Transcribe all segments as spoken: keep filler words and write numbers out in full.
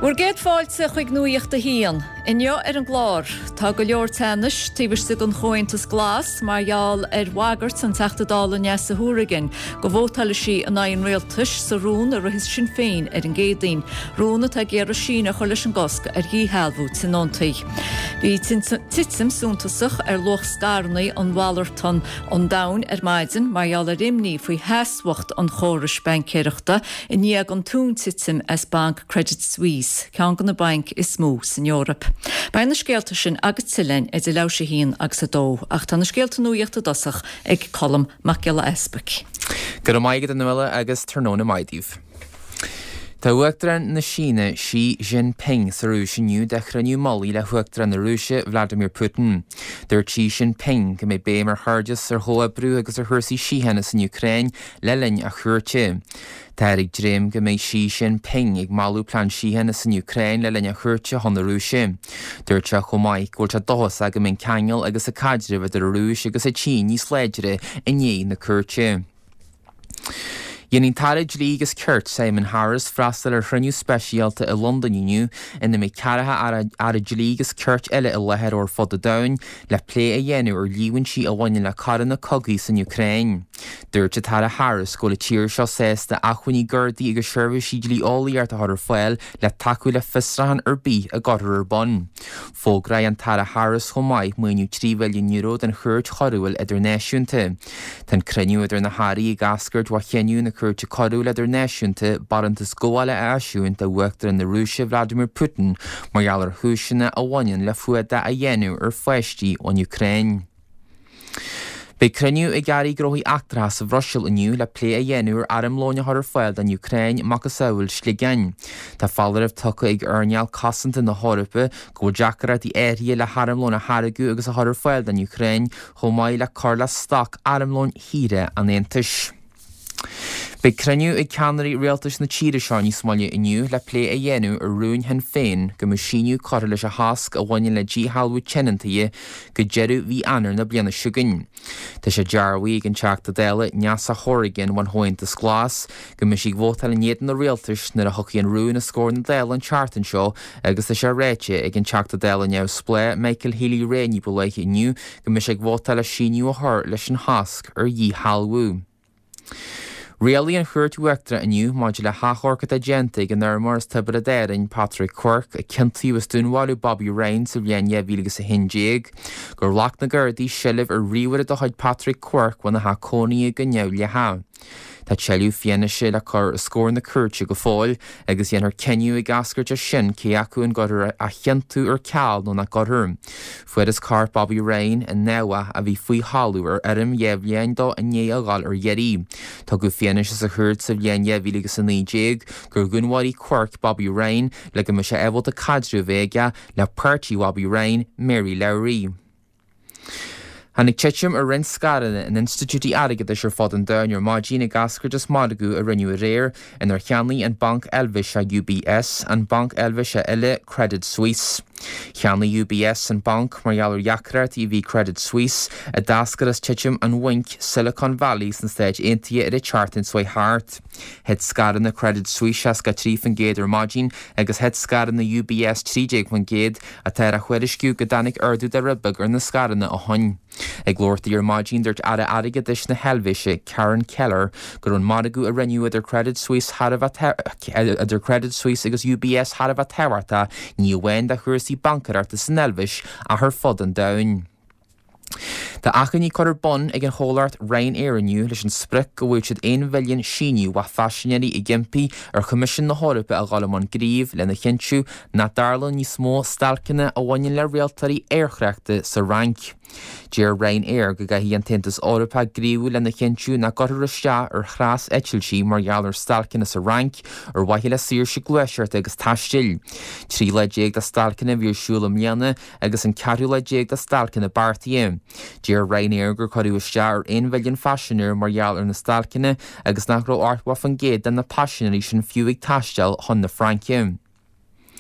Bhuair géad fáilte chuig nuíocht a híon. Inneo ar an glár, tá go leor tenis, tíbiste gon chointas glas, mar gheall ar wagart an teachtadála neas a húragin, go bhótala sí an aon réaltais sa rún a ruhis sin féin ar an géadaín. Rúna tá géar a sína chu leis an gosca ar hí healbhút sin ontaí. Bhí titsim súntasach ar loch scarnaí an bhhalartan an dain ar maidin, mar gheall a rimní faoi heaswacht an chóris bancéireachta i níag an tún titsim as Bank Credit Suisse. Cean gan na bank is smús in Europa. Bain na scéalta sin agat tilein is i leise hín agus a dó, ach tá na scéalta nuíochta dasach ag colm Maciala Espach. Gur maigad an nuile agus tarnóna maidíh. Tá huachtaran na Síne Xi Jinping sa rúise nniu de chraniu molí le huachtaran na Rúise Vladimir Putin. Dúir Xi Jinping go mé bémar hardas ar thóa brú agus ar thuirsaí síhanna san Ukraine le linn a chuirte. Tá ag dréim go mé Xi Jinping ag malú plan síhanna san Ukraine le linn a chuirte hon na Rúise. Dúir te chomáid gúilte dósa go mé ceangal agus a cadre bheit ar Rúise agus a Chí níos léidere i ní na chuirte. Dhéanann tarid lígus Kurt Simon Harris freastal ar chruniú speisialta i London inniu ina mé cearatha ar a lígus Kurt eile i lehead or fod a dain le plé a dhéanú ar líhain si a bhaine le caran na cogaí san Ukraine. Dúirte tar a Harris go le tíir seo sésta achhuiní gurdaí agus seirbhís siad lí ólaíart a thar foiil le taú le fistrahan ar bí a gadar ar bon. Fógra an tar a Harris chomáid muoinú trí bhilliún euro den chuirt chorúil idir náisiúnta. Tá cruniú idir na Harí i gascuirt wa cheanú na chuirte chorúil idir náisiúnta barantas góála a asisiúnta bhuachtar na Rúise Vladimir Putin mar gheall ar thuiseanna a bhain le fuada a dhéanú ar feistí ón Ukraine. Bei cruniú i garí groí achtra sa bhroisiil inniu le plé a dhéanú ar arimlóne thar foiil den Ukraine mac a saoil sligein. Tá fallarh tucha ag arneal casanta na Hórapa go deacarat í éirí le harimlón a Harragu agus a thar foiil den Ukraine chomáid le carla stoc arimlón híre an éantais. Bei cruniú i ceannarí réaltais na tíre seán ní Somalia inniu le plé a dhéanú ar rún hen féin go mu síniú cara leis a hasc a bhaine le dí halbú tenantaí go jeirú bhí anar na bliana siúgain. Tá sé dearmhaí an teachta déile neas a thorigin wan hóintas glas go mu sí bhótal in éan na réaltais nar a thuchaíon rún a scór na déile an chartan seo agus tá sé réite ag an teachta déile neu splé Michael Healy réní bu leiche inniu go mu sé bhótal a síniú a thir leis an hasc ar dhí halbú. Réalaí an chuirt uachtra aniu máidir le háchorcat a genta an armars tabar a déirein Patrick Quirk a cintíú was dúnháilú Bobby Ryan sa bhéine bhílagus a hinjéig, gur lach na gurdaí silibh ar riúir a dochaid Patrick Quirk wana ha cónaí go neall le ha. Tá teú fianna sé le chur scór na cuirte go fáil agus dhéanaar ceniu i gascuirt a sin cé acu an godur a cheantú ar ceall nó na gothúm. Fuad is car Bobby Ryan an neha a bhí faoi hallú ar arim dhéimhléin dó a né a gáil ar dhéirí. Tá go fianna sé sa chuirt sa bhéin dhéimhílagus a nídéig gur gunmhaí Quirk Bobby Ryan le go mu sé ehil a cadrú bhéige le Pertí Bobby Ryan Mary Lowry. Hannig teitrim a rin scarana an Institutí Airgid is ar fod an dain ar máidína gascuirt is mádagu a rinneú a réir in ar cheannaí an Bank Elvis a U B S an Bank Elvis a eile Credit Suisse. Cheanna U B S an bank mar gheall ar jaacrat i bhí Credit Suisse a dascar as teitrim an wink Silicon Valley san stéid aontaithe ar a chartan swai hart. Het scaran na Credit Suisse as ga tríf an géad ar máidín agus het scaran na U B S trídéag fan géad a teir a chuirisciú go danig ardú de ribag ar na scaranna a hain. Ag glórtaí ar máidín dúirt ara airgid is na Helvéise Karen Keller gur an mádagu a rinneú idir Credit Suisse idir Credit Suisse agus U B S Harabh a tehairta ní bhain de chuirsaí bancararta san Elvis a thar fod an dain. Tá achaní chuir bon ag an chólaart Ryanair inniu leis an spric go bhfuil siad ein bhillion síniu wa fashionirí i gimpi ar Commission na Hórapa a Galamon Gríomh le na chinsiú na darlan ní smó stalcanna a bhain le réaltarí airchreachta sa rank. Dear Ryanair go gaithí an tintas Órapa gríomh le na chinsiú na gotar iste ar chras etilsí mar gheall ar stalcanna sa rank ar waithí le sír se gluisiart agus taistil. Trí le déag de stalcanna bhíor siúla mianna agus an cearú le déag de stalcanna bartaí. Dear Ryanair gur choirú iste ar ein bhillion fashionir mar gheall ar na stalcanna agus nach ró artwa fan géad den na passionarí sin fiúigh taistil hon na Frankium.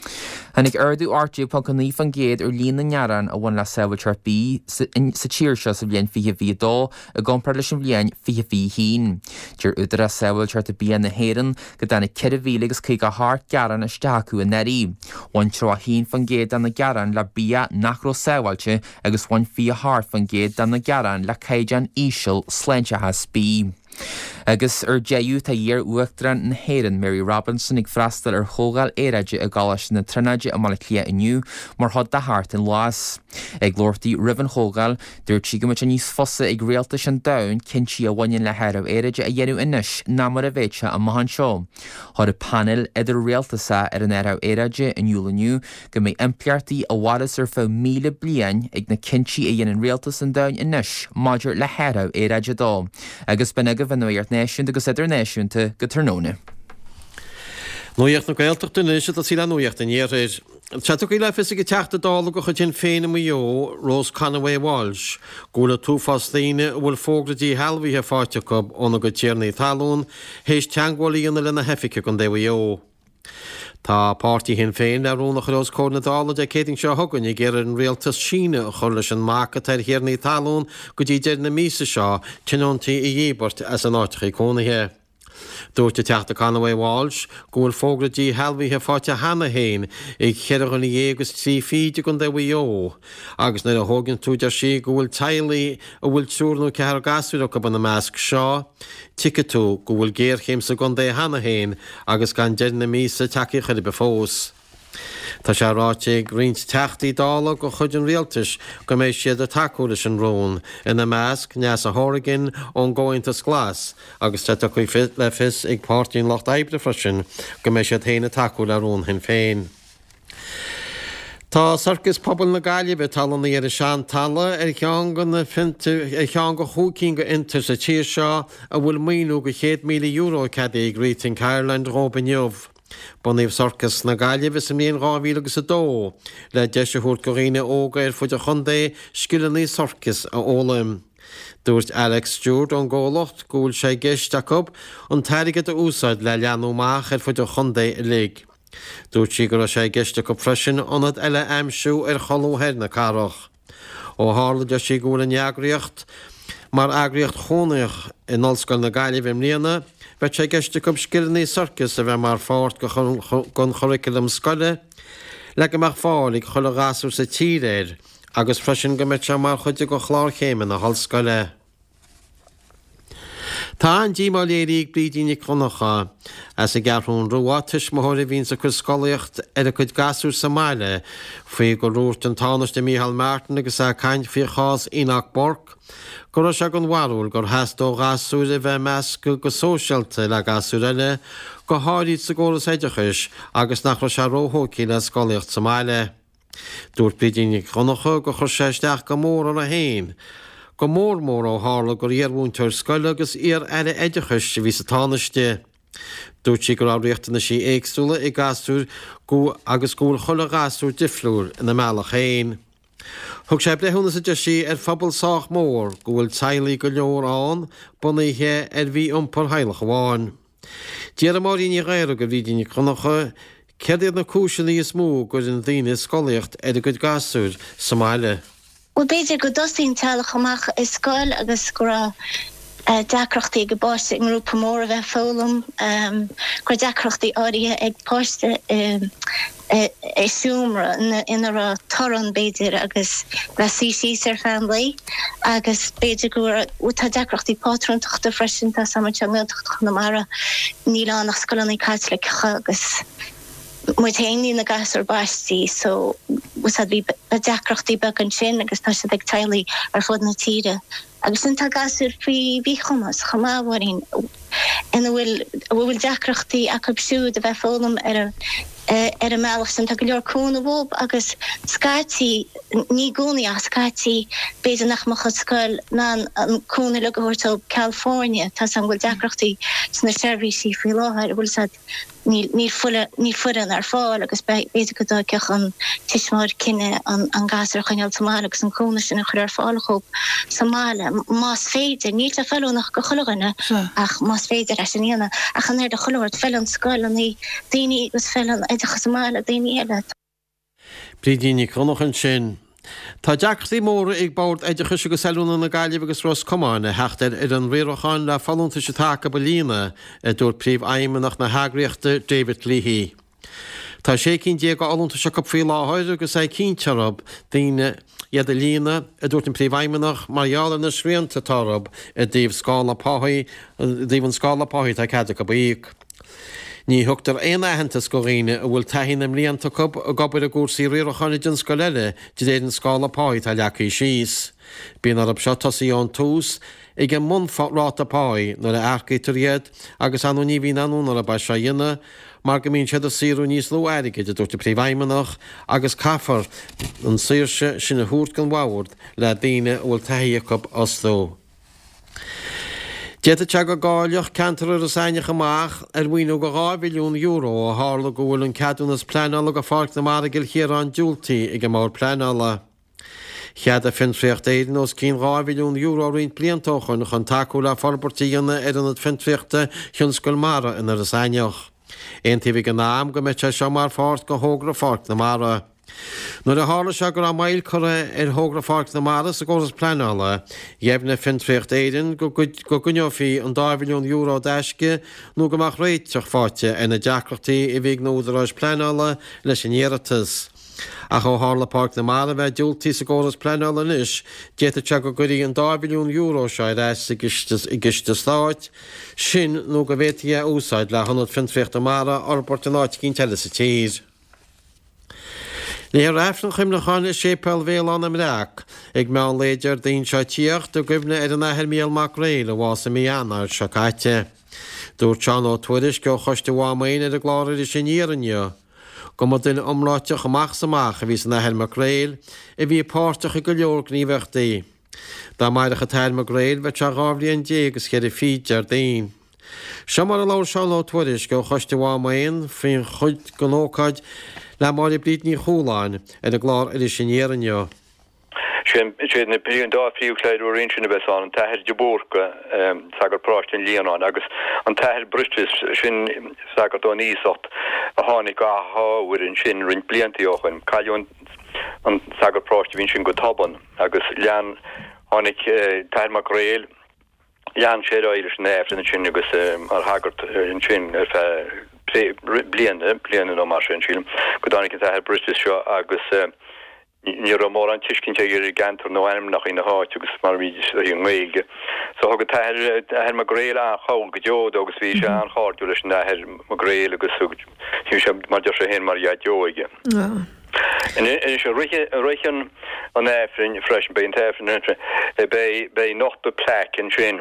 Hannig ardú artú pa go ní fan géad ar lína nearan a bhain le saoiltear bí sa tíir se sa bblion fi bhí dó a gompar leis an bblion fi bhí hín. Dúir údar a saoiltear a bíon na héan go dana ceir bhí agus chu go háart gearan isteachú a nerí. Bhain tro a hín fan géad an na gearan le bí nachró saoilte agus bhain fi a háart fan géad an na gearan le caidan ísisiil sleinte has bí. Agus ar déú tá dhéar uachtaran na héan Mary Robinson ag freastal ar thógáil éireide a gáis na trinaide a mala clia inniu mar thod de háart in lás. Ag glórtaí riban thógáil dúir tí go muid a níos fosa ag réaltas an dain cinntíí a bhain le heirh éireide a dhéanú inis ná mar a bhéite a mahan seo. Thir a panel idir réaltasa ar an airh éireide in Iúlaniu go mé impleartaí a bhhadas ar fá míle bliain ag na cinntíí a dhéanaan réaltas an dain inis maidir le heirh éireide dó. Agus ben go bhfuir náisiúnta agus idir náisiúnta go Trnóna. Nuíocht na gaeltach dunis a sí le nuíocht in éir. Tseach í le fis go teachta dála go chu tin féin am jo Rose Conaway Walsh, gúla túfáslíine bhfuil fógratí helmhíthe fáte go óna go tíarnaí talún, hééis teangháilí ionna lena hefice gon déha jo. Tá pártí hin féin le rúnach Rose cóna dála de céting seo thugann i ggéir an réaltas Síne a chur leis an mácha tar hiarnaí talún go dtí deir na mísa seo tinóntaí i dhébart as an áitichaí cónathe. Dúirte teachta Conaway Walsh, gúil fógratí helmhíthe fáte hena héin ag cheirgan i agus trí fíide gon déha jo. Agus na a thugann túidir sí go bhfuil tailaí a bhfuil túrnú cear gasúach go ban na measc seo, ticetú go bhfuil géirchéimsa gon dé hena héin agus gan deir na mísa takeí chuir be fós. Tá sé ráte rint teachtaí dála go chud an réaltas go mééis siad a takeú leis an rón ina measc neas a thorigin ón ggóintas glas, agus te chu fit le fis ag pártíín locht ébre freisin go mééis siad héna takeú le rún hin féin. Tá sarcas pobl na Gaillimh talanna ar a sean talla ar chean go na fintu ar chean go thucín go intar sa tíir seo a bhfuil míú go chéad míle euro cad ag Greeting Ireland Robinjomh. Buníomh sarcas na Gaillimh is míon ráhí agus a dó, le deise thuirt go riine óga ar fuide chundé scilaní sarcas a ólaim. Dúirt Alex Stewart an ggólacht gúil sé geisteach up an tairigad a úsáid le leanúach ar fuide chundé i lig. Dúirt sí go sé geisteach up freisin anad eile aimsú ar cholóhéir na carach. Ó hála de sí gúil an neagraíocht mar agriocht chónaach in Olscoil na Gaillimh im líana, bheit sé geiste go scilaní sarcas a bheith mar fáirt gon choricilm scoile, le go mar fáil ag chola gasú sa tíréir, agus freisin go mit se mar chuide go chlár chéime na hallscoile. Tá an ddíá léirí brídíine chunacha as a garún ruá tuismóir hín sa chud scoíocht ar a chud gasú sa máile, faoi go rúirt an táneiste Mícheál Martin agus a caint fí chás Enoch Bork, go se an bhharúil gur heasdó gasú a bheith meascu go sóisialta le gasú eile go háiríd sa ggólas éidechas agus nach se róthócí le scoíocht sa máile. Dúirt brídíine chunacha go chur séisteach go mór ar a héin. Go mór mór ó hála gur dhéarhúntar scoile agus ar eile éidechas sa bhí sa táneiste. Dúirt sí gur ábríochtainna sí éagsúla i gasú go agus gúil chola gasú diflúr ina meach héin. Thug sé brethúna sa de sí ar fphobal sách mór go bhfuil tailaí go leor an bunaithe ar bhí iompar heilech bháin. Díar maríní réir go bhídíine chunacha, ceidir na cúiseaní is mó gur an daoine scoíocht ar a go gasúr sa máile. Well, beidir go dosín talach amach is scoil agus go uh, dacrochtaí go báiste in grúpa mór a bheith fólam, um, go dacrochtaí áirithe ag páiste um, é súmra ina ra toran beidir agus le sí sí ar family, agus beidir go útá dacrochtaí pátrúntaachta freisin tá sama teangilteach na mara níl nach scoilnaí caitlicecha agus Muid héí na gasar báistí, so was had bhí a deachreachtaí be an sin agus tá sé ag tailaí ar fud na tíre. Agus an tá gasúr frí bhí chumas, chamáhaín. Ina bhfuil bhfuil deachreachtaí a cupsúd a bheith fólam ar a ar a meach san tá go leor cúna bhób agus scátí ní gúnaí a scátí beidir nach mo chud scoil ná an cúna le gohortó California, tá an bhfuil deachreachtaí sna seirbhísí frí láthir bhfuil sa ní fuan ar fáil agus beidir go dá ceach an tiismór cinenne an gasar chuineal Somália agus an cúna sin chuir ar fáil chób Somália. Más féidir ní a fellúnach go chulaganna ach más féidir a sin íana a chan ir de choirt fel an scoil an í daoine gus fel an éidir Somália daoine eile. Brídíní chunachan sin. Tá deachtaí móra ag bord éidir chuise go selúna na gaiileh agus Ros Comána heachtar ar an réireáin le fallúnta se take Lína a dúir príomh aimimeach na hagriachta David Leahy. Tá sé cinn dé go alúnta se go fé láthir agus é cíntearab daine iad a Lína a dúirt an príomh aimimeach marall na sríanta tarab a dtíobh scála páhaí dtíobhann scála páhaí tá cad go bíag. Ní thugtar éon aitheantas go réine a bhfuil taithín am líonanta cub a gobar a gúsaí riarachanidin scoile de déan scála páid a leacaí síos. Bíon arab seo tosaí an tús ag an mundráta páid nar a aircaítar agus anú ní bhíon anúnar a bais dhéine, mar go mín siad a síú níos lú airige de dúirta príomhaimeach agus caafar an saoirse sin na thuairt gan bhhaird le daine bhfuil taithí cub os ló. Déta te go gáileach cantar ar a saineach amach ar bhaoinú go dhá mhilliún euro a hála go bhfuil an cadúnas pleanála go fáirt na mar gil chéar an dúiltaí ag go mór pleanála. Chead a finfriocht éidir os cín dhá mhilliún euro roiint bliantóchan chun taú le forbartííanna ar an finfriochta chun scoilmara in ar a saineach. Aontaobh go náam go mete seo mar fáirt go thógra fáirt na mara. Nuair a hála se gur a mail chore ar thógra fáirt na maras a ggóras pleanála, dhéimhna finfriocht éidir go gunneofií an dá mhilliún euro deisce nó go amach réiteach fáte ina deacrachtaí i bhíh nóidir pleanála leis an éiritas. A chu hála páirt na mara bheith dúiltaí sa ggóras pleanála níos, déta te go gurí an dá mhilliún euro seo reis i giste stáit, sin nó go bhétaí úsáid le one finfriocht na mara orbort an áit cinn teile sa tír. Ní raifn chumnachána sépel bhéal an amreaach, ag me an léidir daon seo tíocht do gubne ar an ahir míal mac réil a bhása míana ar seo caite. Dúir teán ó tuairis go choiste bhámain ar a gláir i sin íaranneo. Go mod duine omláiteach amach samach a bhís an ahir mac réil, i bhí páirteach i go leor gníomhachtaí. Dá maireach a tair mac réil bheit se gábhlíon dé agus chéir i fíd ar daon. Se mar a láir seán ó tuairis go choiste bhámain faoin chuid go nócaid le mar i bríd ní chúláin ar a glár ar is sin éanneo. Sin na bíon dá fiúchléidú rin sin a bheitán an taithir de bórca sagar práist in líanán, agus an taithir bristis sin sagar dó níocht a tháinig athhair in sin rint bliantaíochain, caiún an sagar práist bhín sin go taban, agus lean tháinig taithir mac réil, lean sé áidir néf in sin agus ar hagart in sin ar bliana bliana nó mar sin sílim, go dánig taithir bristis seo agus ní mór an tiiscinnte gur gantar nó anim nach ina háit agus mar víidir an méige. So ha go taithir mar gréil an chail go deod agus bhí sé an cháirú leis an taithir mar gréil agus hiú sé mar de sé hen mar iad deoige. En is sé richan an éfrin freisin be an tefrin bei nocht be plek in sin.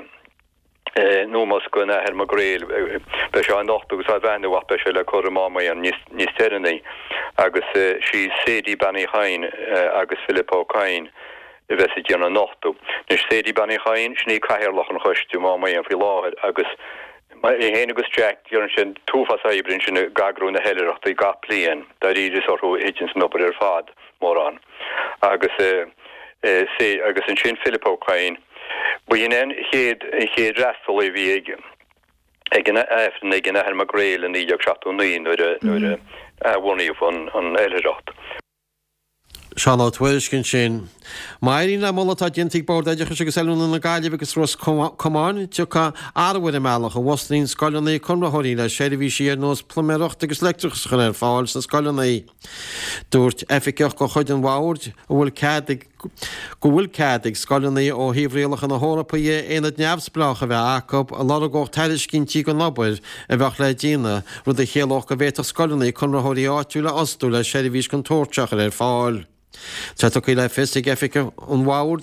Nómas go nahir mar gréil be se an nocht agus a bhena wa be se le chu mámai an níos teannaí agus sí sédí bannaí chain agus Philippo Cain i bheits i dtíanana nochtú. Nus sédí bannaí chain sní caiirlach an chuistú mámai an fi láthir agus i héana agus Jack dúrann sin túfas aibrin sin gagrú na heileachta i gap líon, dar idir sortú hitins nopur ar fad mór an. Agus agus an sin Philippo Cain Buinen héad héad rastal i bhí ige. Ag an efrin ag an ahir mar gréil in íag seatú níon nuair a bhhaíomh an eileacht. Seán á tuairiscin sin. Mairín le mollatá dintigh bord éidecha agus selúna na gaiileh agus Ros Comáin tucha áhfuir i meach a bhhaslín scoilnaí chunrathirí le séidirhí siar nós pluméireacht agus leictrachchan ar fáil sa scoilnaí. Dúirt efficeach go chuid an bhhaird a bhfuil cadig go bhfuil cadig scoilnaí ó híomhréalach na Hórapaí éad neamhsplach a bheith acab a lá go tairiscinntíí go nabair a bheith le dína rud a chéalach go bhéach scoilnaí chunrathirí áitiúla osú le séidirhís an tóirteach ar fáil. Tá í le fistig effice an bhhaird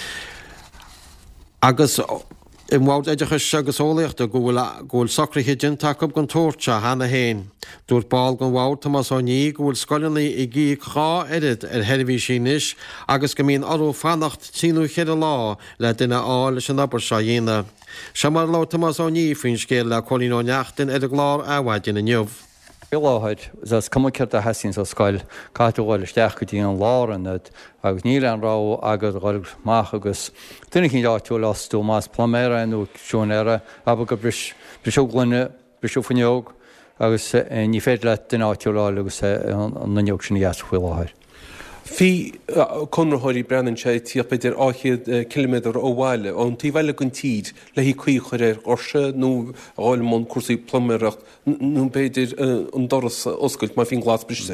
agus i bhhaird éidecha agus ólaocht a ghfuil socrthaí gin take up an tóirte hena héin. Dúirt báil go bhhaird Tomás ó ní go bhfuil scoilnaí i gcí chá irid ar heirbhí sínis agus go mbíon orú fannacht tíú chéad lá le duine á leis an obair seo dhéine. Se mar lá Tomás ó ní faoin scéal le cholín ó neachtain ar a glár áhaid in inniuh. Láhaid as cumceart a hesin sa scoil caiú bhil isteach go dtíí an láranad agus ní an rá agus gáil máach agus duine cinn áitiú lasú más plaméra nó siúnéire a go bris brisúglaine brisú fanneog agus ní féidir le den áitiú lá agus an naneog sin dhéas chuil láthir. Fí conrathirí breanann sé tí beidir áchiad kilometr ó bháile ón tí bhile gon tíd le hí chuí chuir ar orse nó áil món cuasaí plumireacht nó beidir an doras oscailt má fin glas brise.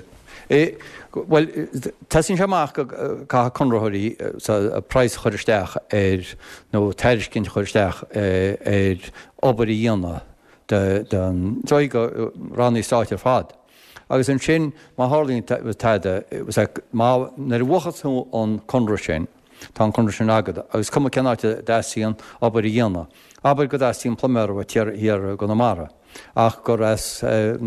Well, tá sin seach go conrathirí a preis chuiristeach ar nó teiriscinn chuiristeach ar obair dhéana den dro go rannaí stáit ar fad. Agus an sin má hálíonn taide má nar bhchasú an conra sin, tá an conra sin agad, agus cum cenáte deíon obair dhéana. Aber go deíon pluméir tíar hir go namara. Ach gur as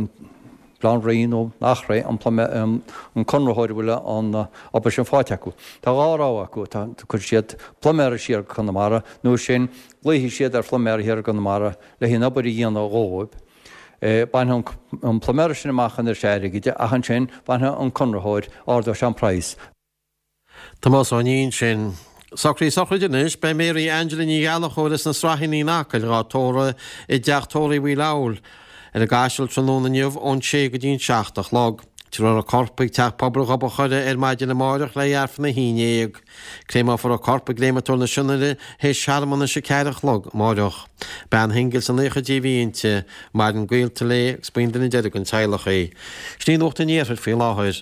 plan raon ó nach ré an conrathir bhfuile an obair sin fáte acu. Tá gárá acu chuir siad pluméir siar go namara, nó sin léhí siad ar pluméir hir go namara le hí obair dhéana ghóib. Bain an pluméir sin amachchan ar séirigide a an sin bain an conrathir ardá sean preis. Tá más aníon sin Sacrí sochaidirnis be Mary Angela ní galachóras na strahinní nácail rátóra i deachtóirí bhí leil ar a gaiisiil tróna nniuh ón sé go dtíon seachtach log. Tí ar a corpaigh teach poblbal go chuide ar maidin na máireach le dhearf na híineag. Créimá for a corpa gléimetóir na sinnaire hé seaarmanna se ceirech log máireach. Ben hingil san écha díhíonnte mar an gcuilte le spindan na deidir an teilech é. Sní nócht an éir fé láthir.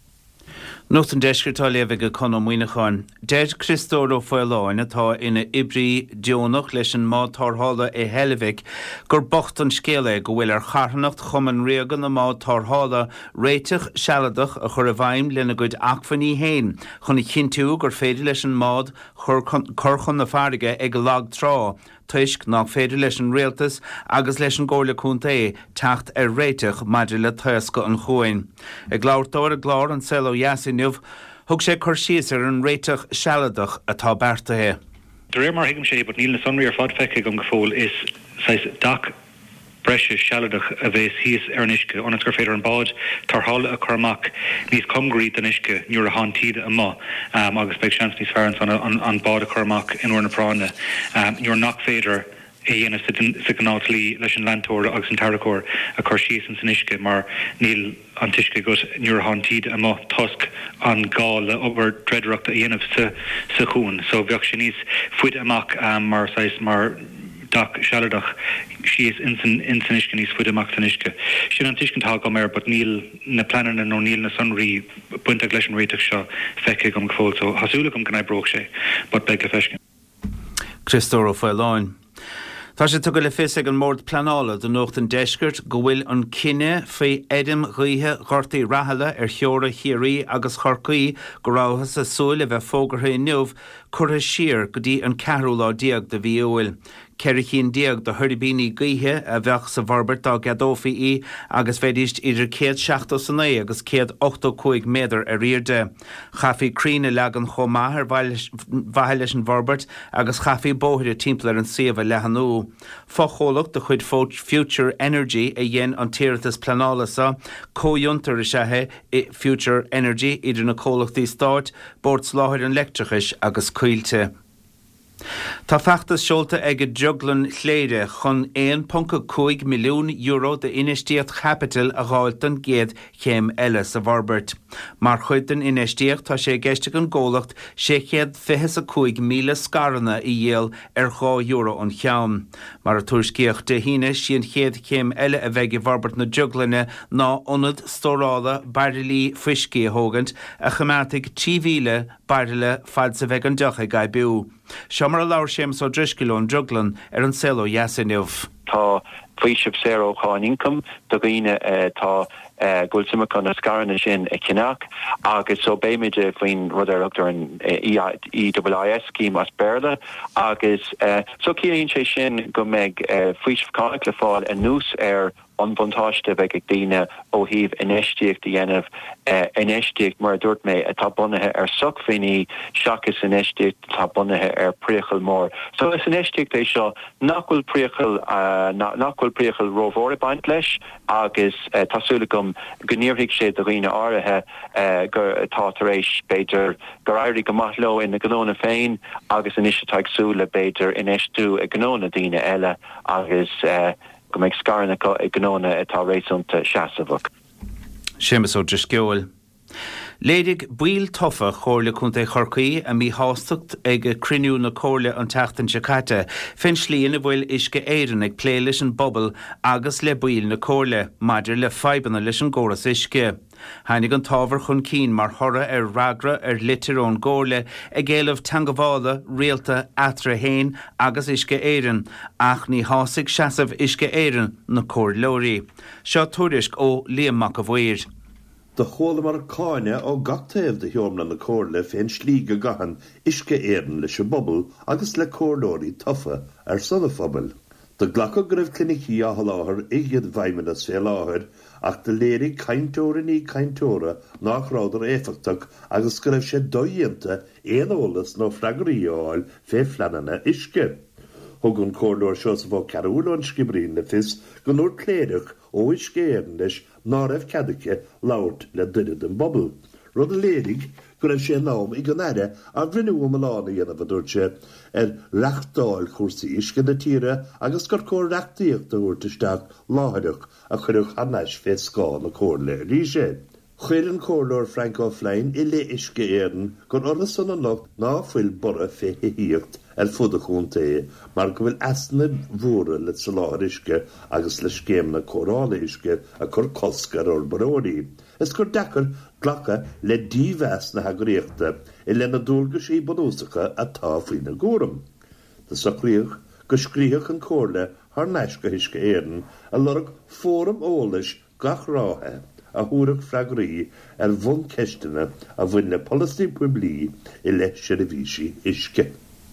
Nucht an deisgurtá lévig go con muoineáin. Deid Christóro foiáin atá ina ibrí deonach leis an má tarthála é helvig gur bocht an scéile go bhfuil ar charnacht chum an réagan na má tarthála réiteach sealadach a chur a bhaim lena goid achfaní héin chun i chinú gur féidir leis an mád churchan na farige ag go lag trá. Tuisc ná féidir leis an réaltas agus leis an ggóla cúnta é teacht ar réiteach maidir le thuasca an chuin. Ag gláirtóir a glár an selo Yasinniuh, thug sé chur síos ar an réiteach sealadach atá beartathe. De ré mar hiigem sé, but níl na sunraí ar fad feice go fóil is sais dac breise sealadach a bheits híos ar an isce, an gur féidir an báid tarthála a chumach níos cumgraí den isce nuair a hán tíad a má, um, agus beidh seans níos fearrans an, an, an bád a chumach in uair na prána. Um, nuair nach féidir é dhéana signálí leis an landtóir agus an tarracóir a chur síos an san isce, mar níl an tuisce go nuair a hán tíad a má tosc an gáil obair dreidireachta a dhéanamh sa, sa chuún. So bheadh sé níos fuid amach um, mar sais mar dac sealadach síos insan isce níos fuid amach san isce. Sin an tuiscin tá go méir, but níl na planan nó níl na sunraí buinte leis an réiteach seo feice go fóil, so hasúla gom gan broch sé, but beag le feiscin. Christóro foiáin. Tá sé tu go le fis ag an mórd planála den nucht an deisgurt go bhfuil an cinenne fé édim ghuthe gortaí rathaile ar cheora chiaí agus chorcaí go ráthas a súil a bheith fógartha inniuh chutha siar go dtí an ceathrú diaag de bhí uil. Cericín diaag do thuribíní gaithe a bheith sa bharbert dá gadófií í agus féidirist idir céad seachtas san é agus céad ochta chuig méadar a riirde. Chafií críne legan chomáth ar bhaile leis an bharbert agus chafií bóthir timpplair an siomh lehanú. Fácholacht de chuid Future Energy a dhéan an tíirtas planálasa, cóiontar is sethe i Future Energy idir na cólachtaí stáit, bord sláthir an leictrichis agus cuilte. Tá feachtas seolta ag a juglan chléide chun one point five milliún euro de inistíocht capital a gháilt an géad chéim eile sa bharbert. Mar chuid an inistíocht tá sé gceiste an ggólacht séchéad fifty míle scaranna i dhéal ar two euro an cheann. Mar a tuairiscíocht de híine sin chéad chéim eile a bheith i bharbert na juglanne ná ionad stórála bairillí friscí a thógant a chamatigh tí mhíle bairille fad sa bheith an deach a gaibiú. Seomar a leabhar sémas ó driscilón juglan ar an selo Yasinniuh. Tá faoisib zero cháin income do gaine tá gúilsima chun na scaranna sin a cinach agus so béimiide faoin rud ar achtar an E I S scheme as Berla agus so cíonn sé sin go mbeidh faoisib cáic le fáil a nús ar anbuntáiste bheith ag daoine ó híomh inistíocht dhéanamh inistíocht mar dúirt mé atá bunathe ar suchfaoiní seachas inistíocht tá bunathe ar príochail mór. So is inistíocht é seo nachhfuil príochail nachhfuil príochail rómhór baint leis agus tásúla gom gníorthaigh sé do riine áirithe gur tá tar éis beidir gur éirí go maith leo ina gnóna féin agus inistíocht taigsúla beidir inistú a gnóna daoine eile agus go méid scaranna ag gnóna atá rééisúnta seasamhach. Sémas ó drisceúil. Lédig buil tofa chóirle chunta chorcaí a mí hástacht ag criniú na cóirle an teachtain secate, fin slíana bhfuil isce éireann ag plé leis an bobbal agus le buil na cóirle, maidir le feibanna leis an góras isce. Hánig an tábhar chun cín mar thora ar ragra ar litir ón gcóirle ag éalamh tangamhála rialta atra héin agus isce éireann, ach ní hásaigh seasamh isce éireann na cóirlóirí. Seo tuairisc ó Liam McAvoy. De chóla mar cáine ó gataibh de heormna na cóirle féin slíga gahan isce éireann leis a bobbal agus le cóirlóirí tofa ar sodafobal. De ghlacha gribh clinicí a láthir iad bhaimena sé láthir ach de léirí caintóra ní caintóra nach ráidir éfachtach agus gribh sé dóíonta éonolalas nó freagaríáil fé fleanana isce. Thugann cóirlóir seo sa bh cearúil an scibrín le fis go nóir cléireach ó isce éireann leis ná raibh cadacha labhairt le duine den bobbal. Rud a léirigh go raibh sé nám i gnáire a bhrinú am lána dhéanamh dúirte ar reachtáil chósaí isce na tíre agus gur cóir reachtaíocht a bhúirtaisteach láthaireach a chuireach anais fé scá na cóirle ríise. Chuir an cóirlóir Franco Flein i le isce éireann gur orlas san an locht ná fuil bora fé híocht ar fud a chunta é, mar go bhfuil asna bhúra le sa láthir isce agus le scéimna córála isce a chur coscar or baróí. Is gur dechar ghlacha le díomheas na hagréachta i lena dúlga sí bonúsacha atá faoin na gúram. Tá sacríoch go scríoch an cóirle th neisce isce éireann a lorg fóram ólais gach ráthe a thuúrach freagarí ar bhun ceistena a bhain le policy publi i le seirbhísí isce.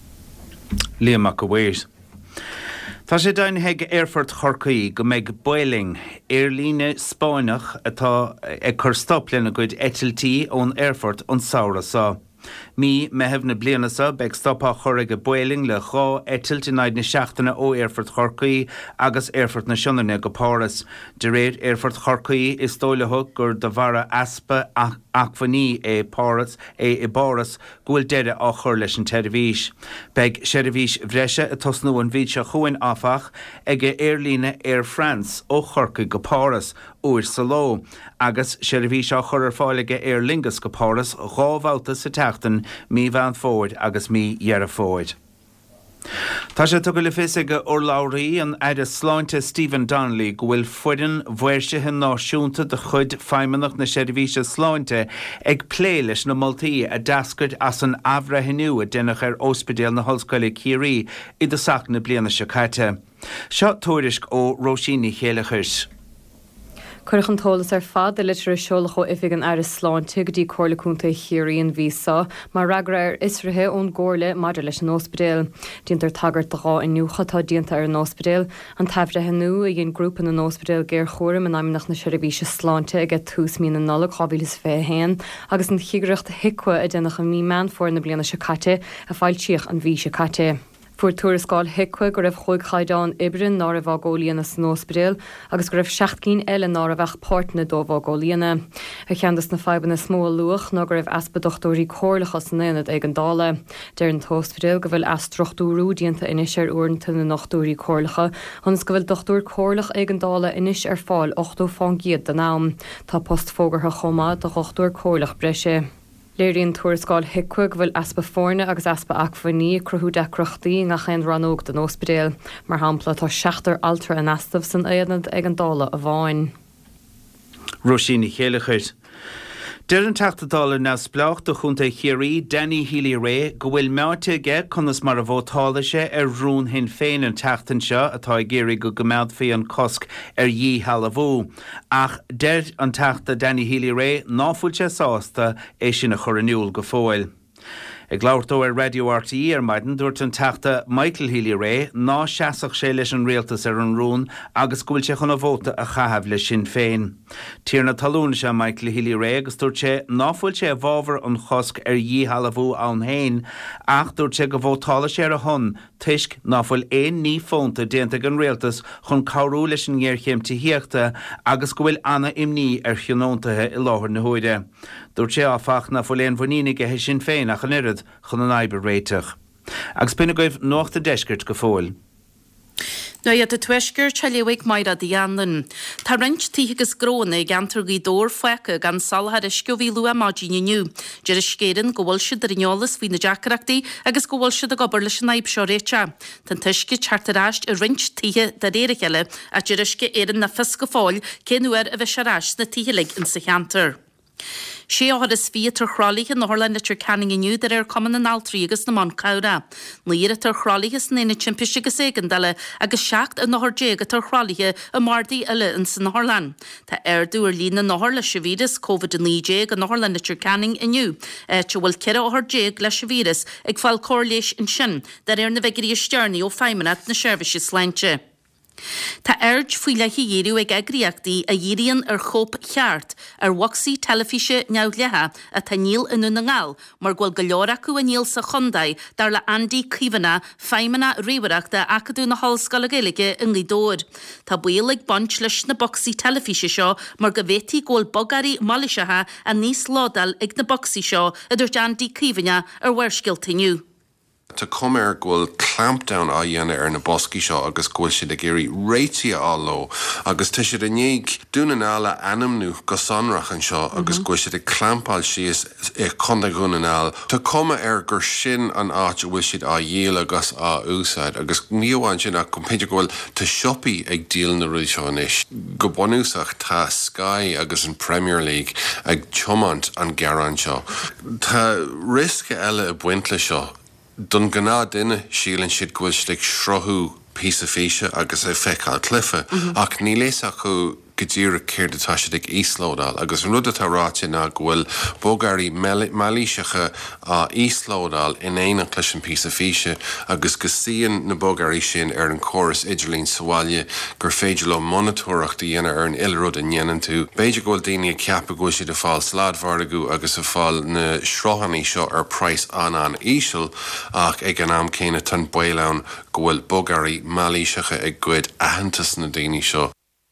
Liam McAvoy. Tá sé dain heag Airfort chorcaí go méid boiling airlíne Spáineach atá ag chur stop lena goid etiltí ón Airfort an saorasá. Mí me hef na blianasa beg stoppa chorige boiling le chá etilt in na seachtainna ó Airfort chorcaí agus Airfort na sionne go páras. De réad Airfort chorcaí is dóilethe gur de bhara aspa achfaní é páras é i báras gúil deire á chur leis an teirvís. Beg seirbhís bhreise a tosnú an bhíd se chuin áfach ag airlíne Air France ó chorcaí go páras úr sa ló, agus seirbhís á chur ar fáilige Aer Lingus go páras rábhálta sa teachtain mí bhean fóid agus mí dhearra fóid. Tá sé tuga le fisaige ó láirí an aidir sláinte Stephen Donnelly go bhfuil fuidan bhuairsithe náisiúnta de chud feimimeach na seirbhíse sláinte ag plé leis na moltaí a dascaid as an abhraithniú a dénach ar ospidéal na hallscoile Ciarí i do sach na bliana secaite. Seo tuairisc ó Róisíní Chéalachais. Cuirich an tólas ar fad de litir seolach ó ifig an airis sláinte go dtí cóirlaúnta Chiarí an vísa, mar ragra ar isrithe ón gcóirle maidir leis an ospidéal. Díontar tagart de gá in nucha tá díonta ar an ospidéal, an taimhrethe nu a dhéon grúpan an ospidéal géir chóirim an aimnach na seirbhíse sláinte ag tús mí an nula chábhílas fé héin, agus an chiigreacht hicua a dénach an mí man fór na bliana secate a fáiltíoch an bhí secate. Fuair tuarascáil hicua go raibh chuig chaidán ibrin ná raibh agólíana san ospidéal agus go raibh seachtcín eile ná a bheith páirtna dómh agólíana. A cheandas na feibanna smó luach ná go raibh aspa dochtúirí cóirlacha san éad ag an dála. Deir an ospidéal go bhfuil as trochtúrú díonta inis ar uaireanta na nachtúirí cóirlacha, agus go bhfuil dochtúir cóirlach ag an dála inis ar fáil ochtó fágiad den nám. Tá post fógartha chomá do ochtúir cóirlach breise. Léiríonn tuarascáil hicua go bhfuil aspa fórne agus aspa achfaní cruthú decrochtaí nga chéan ranóg den ospidéal, mar hampla tá seachtar altra an astamh san éad ag an dála a bháin. Róisíní Chéalachais. Deir an teachtadála ná spleach do chunta Chiarí Danny Healy-Rae go bhfuil meáte ige chunas mar a bhótálaise ar rún hin féin an teachtain seo atá géirí go gomead fé an cosc ar dhí hallamhú. Ach deir an teachta Danny Healy-Rae náfuilte sásta é sin a choraniúil go fóil. Ag láirtó ar Radio R T E ar maidin dúirt an teachta Michael Healy-Rae ná seaasach sé leis an réaltas ar an rún agus gúil sé chun a bhóta a chahabh le sin féin. Tír na talún se Michael Healy-Rae agus dúirt sé náfuil sé bhábhar an chosc ar dhí hallamhú ann héin, ach dúirt sé go bhótála sé ar a hon tuisc náfuil éon ní fónta déanta an réaltas chun cabhrú leis an ggéirchéim tííochta agus go bhfuil anna imní ar chionnóntathe i láthir na huaide. Dúirt sé áfach na fuil éon bhanínig a sin féin ach an irid chun an aibe réiteach. Agus pinna goibh nóachta deisgirt go fóil. No iad a tuisgur teléigh maira díanlan. Tá rint tígus gróna gantar í dór foicha gan salhad isciúhí lu a mádíniu. Deir is scéan go bhfuil siad rinneolalas hí na deachreachtaí agus go bhfuil siad a gobar leis an naib seo réite. Tá tuisce chartaráist i rint títhe de réiricheile a deir isce éan na fisca fáil céanúir a bheith seráist na tíhilig in sa cheantar. sé áhad is fi tar chrálíthe nóirlein litir canning iniu dar ar cuman an altrí agus na man cawra. Líra tar chrálíchas na ina timpiisi agus éigen dale agus seacht a nóhar déga tar chrálíthe a mardaí eile in san nóirlein. Tá airdú ar lína nóhar le sivírus COVID níé a nóirlein litir canning iniu. Te bhfuil ceire áhar déag le sivírus ag fáil cóirléis in sin dar ar na bhegirí stearní ó feimimeat na seirbhísí sleinte. Tá aird faoi le hiíú ag agriíachtaí a dhéiríonn ar chóp cheart ar waxí telefíe neamhlethe a tá níl inú na ngáil, mar ghfuil go leor acu a níl sa chundaid dar le Andy Cíhanna feimimena riomhaireachta acadú na hallscoile Gaeilge in Lídóir. Tá buil ag bont leis na boxí telefíe seo mar go bhhétí ggóil bogarí malisethe a níos ládal ag na boxí seo a dúirt Andy Cíhanna ar bhuirsciltiniu. Tá cumir ghfuil clampdown á dhéana ar na boscí seo agus ghfuil siad a géirí réití á ló, agus tá siad a néag dúna nála anamnú go sonrach an seo agus ghfuil siad a clampáil síos i chunda gúnanáil. Tá cuma ar gur sin an áit bhfuil siad á dhéal agus á úsáid, agus níomháin sin a compéidir ghfuil tá siopaí ag díal na ruí seo inis. Go bunúsach tá Sky agus an Premier League ag chomant an gearán seo. Tá risca eile a buintla seo. Dun gná duine sílann siad ghfuil siad ag srothú písa féise agus é feicáil clufa, ach ní léasach chu go dtíra céir detá siad ag íslódáil, agus rud atá ráte ná ghfuil bógarí meilíseacha á íslódáil in éanaach leis an písa féise, agus go síon na bógarí sin ar an choras idirlín Sáile gur féidir le monitúracht a dhéana ar an ilrud in dhéanaan tú. Beidir ghfuil daoine a ceappa ghfuil siad a fáil sládmhar acu agus a fáil na sráhannaí seo ar price an an ísisiil, ach ag an am céine tan bailán ghfuil bógarí meilíseacha ag gcuid ahantas na daoine seo.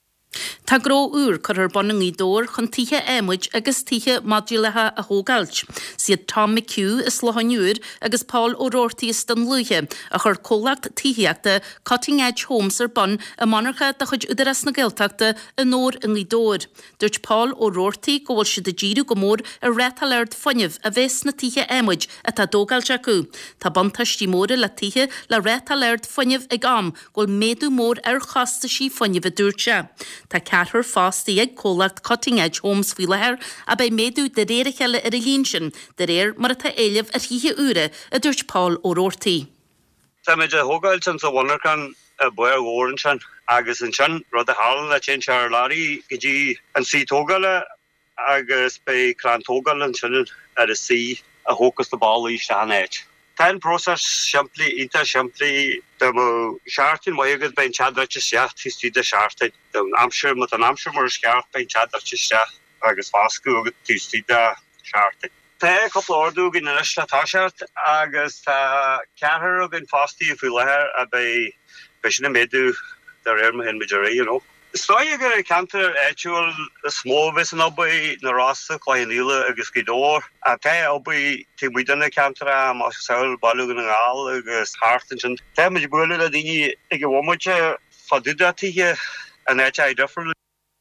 Tá gró úr chur ar bonning í dór chun títhe émuid agus títhe modúlathe a thógailt. Siad Tom McHugh is lohanúr agus Paul O'Rourke is den luithe a chur cólacht títheachta Cutting Edge Homes ar bon a monarcha de chud udaras na geilteachta a nóir in í dór. Dúirt Paul O'Rourke go bhfuil siad a ddíú go mór a rétalaird funineh a bheits na títhe émuid a tá dógailt acu. Tá bantaistí móra le títhe le rétalaird funineh ag am ghfuil méadú mór ar chasta sí funineh a dúirte. Tá ceathar fástaí ag cólacht Cutting Edge Homes fí lethir a bei méadú de réiricheile ar a líon sin de réir mar atá éileh a thíthe úra a dúirt Paul O'Rourke. Tá méid a thógáilt an sa bhhanarchan a buir óran sin agus an sin rud a hálan a tin sear láí go dtí an sí tógáile agus bei clan tógáil an sin ar a sí a thógus na bálaí seanéid. Tá prósas siimplí ínta siimplí de mo seaartin mai agus ben chadrate seacht histí de seaartid den amsir mat an amsir mar sceart ben chadrate seacht agus fáscu agus títí de seaartid. Tá couple ordú gin leis le táseart agus tá ceathar agin fástaí fú lethir a bei beisina méadú de réir ma hen meidirí, you know. Stoia gur cantar éúil a smóvis an obaí na rasa chláinile agus gidór a té obaí tí muidanna cantara má saoil bailúgan an gáil agus háartan sin. Tá muid buile a daoine ag bhhamuide fadudatíthe an éte difriú.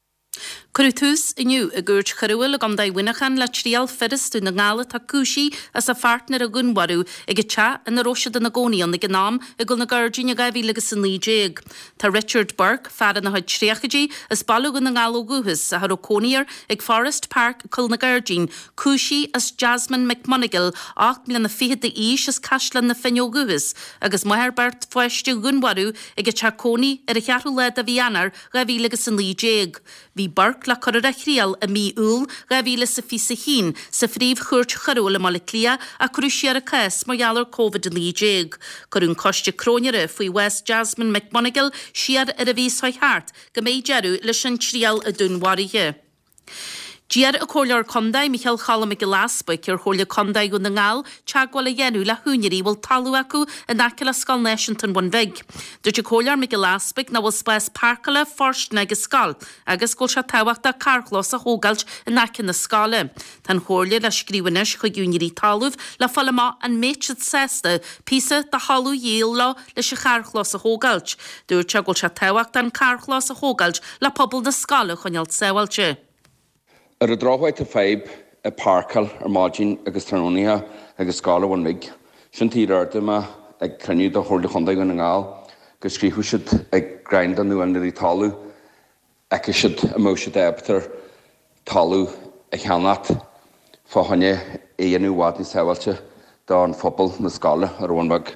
Curú tús iniu a gúirt choruil a gomdá winachan le tríal ferris tú na ngála tá cúsí as a fartnar a gunwarú ag a te in na roisiad na gcóíon ag nám a gul na gardín a gaibhí legus san níéag. Tá Richard Burke fearan na haid tríachadí as balúgan na ngála guhus a har O'Cóníar ag Forest Park cul na gardín, cúsí as Jasmine McMonigal ach mí na fiad de ís as caslan na finio guhus agus Muirbert foiistú gunwarú ag a tecóní ar a chearú le a bhíanar gaibhí legus san níéag. Bhí Burke le chur a chríal a mí úl ga bhíle sa fi sa hín sa phríomh chuirt choróla má le clia a cruisiar a cais mar geallar COVID níéag. Churún coiste cróneire faoi West Jasmine McMonigal siad ar a bhí soithart go méid dearú leis an tríal a dúnharithe. Diar a cólear condaid Michael Chalam go laspa cur chola condaid go na ngáil teagháil a dhéanú le húnirí bhfuil talú acu a naci le scal Nashington bun vig. Dúirt a cólear me go laspa na bhfuil spás parcala forst na go scal agus go se táhacht a carchlós a hógailt a naci na scala. Tá chóirle le scríhanis chu gúnirí talúh le fallamá an méid sésta písa de halú dhéal lá leis a carchlós a hógailt. Dúirt a go se táhacht an carchlós a hógailt le pobl na scala chunealt sáhailte. Ar a dráhaid a feib a parcal ar mágin agus trónia agus scala bhain mig. Sin tír airtama ag cruniú do chóirla chundaid go na ngáil, gus scríú siad ag grinda nu an irí talú, ag siad a mó siad ebtar talú a cheannat fáhanne é anú wad ní sáhailte dá an phobal na scala ar bhain.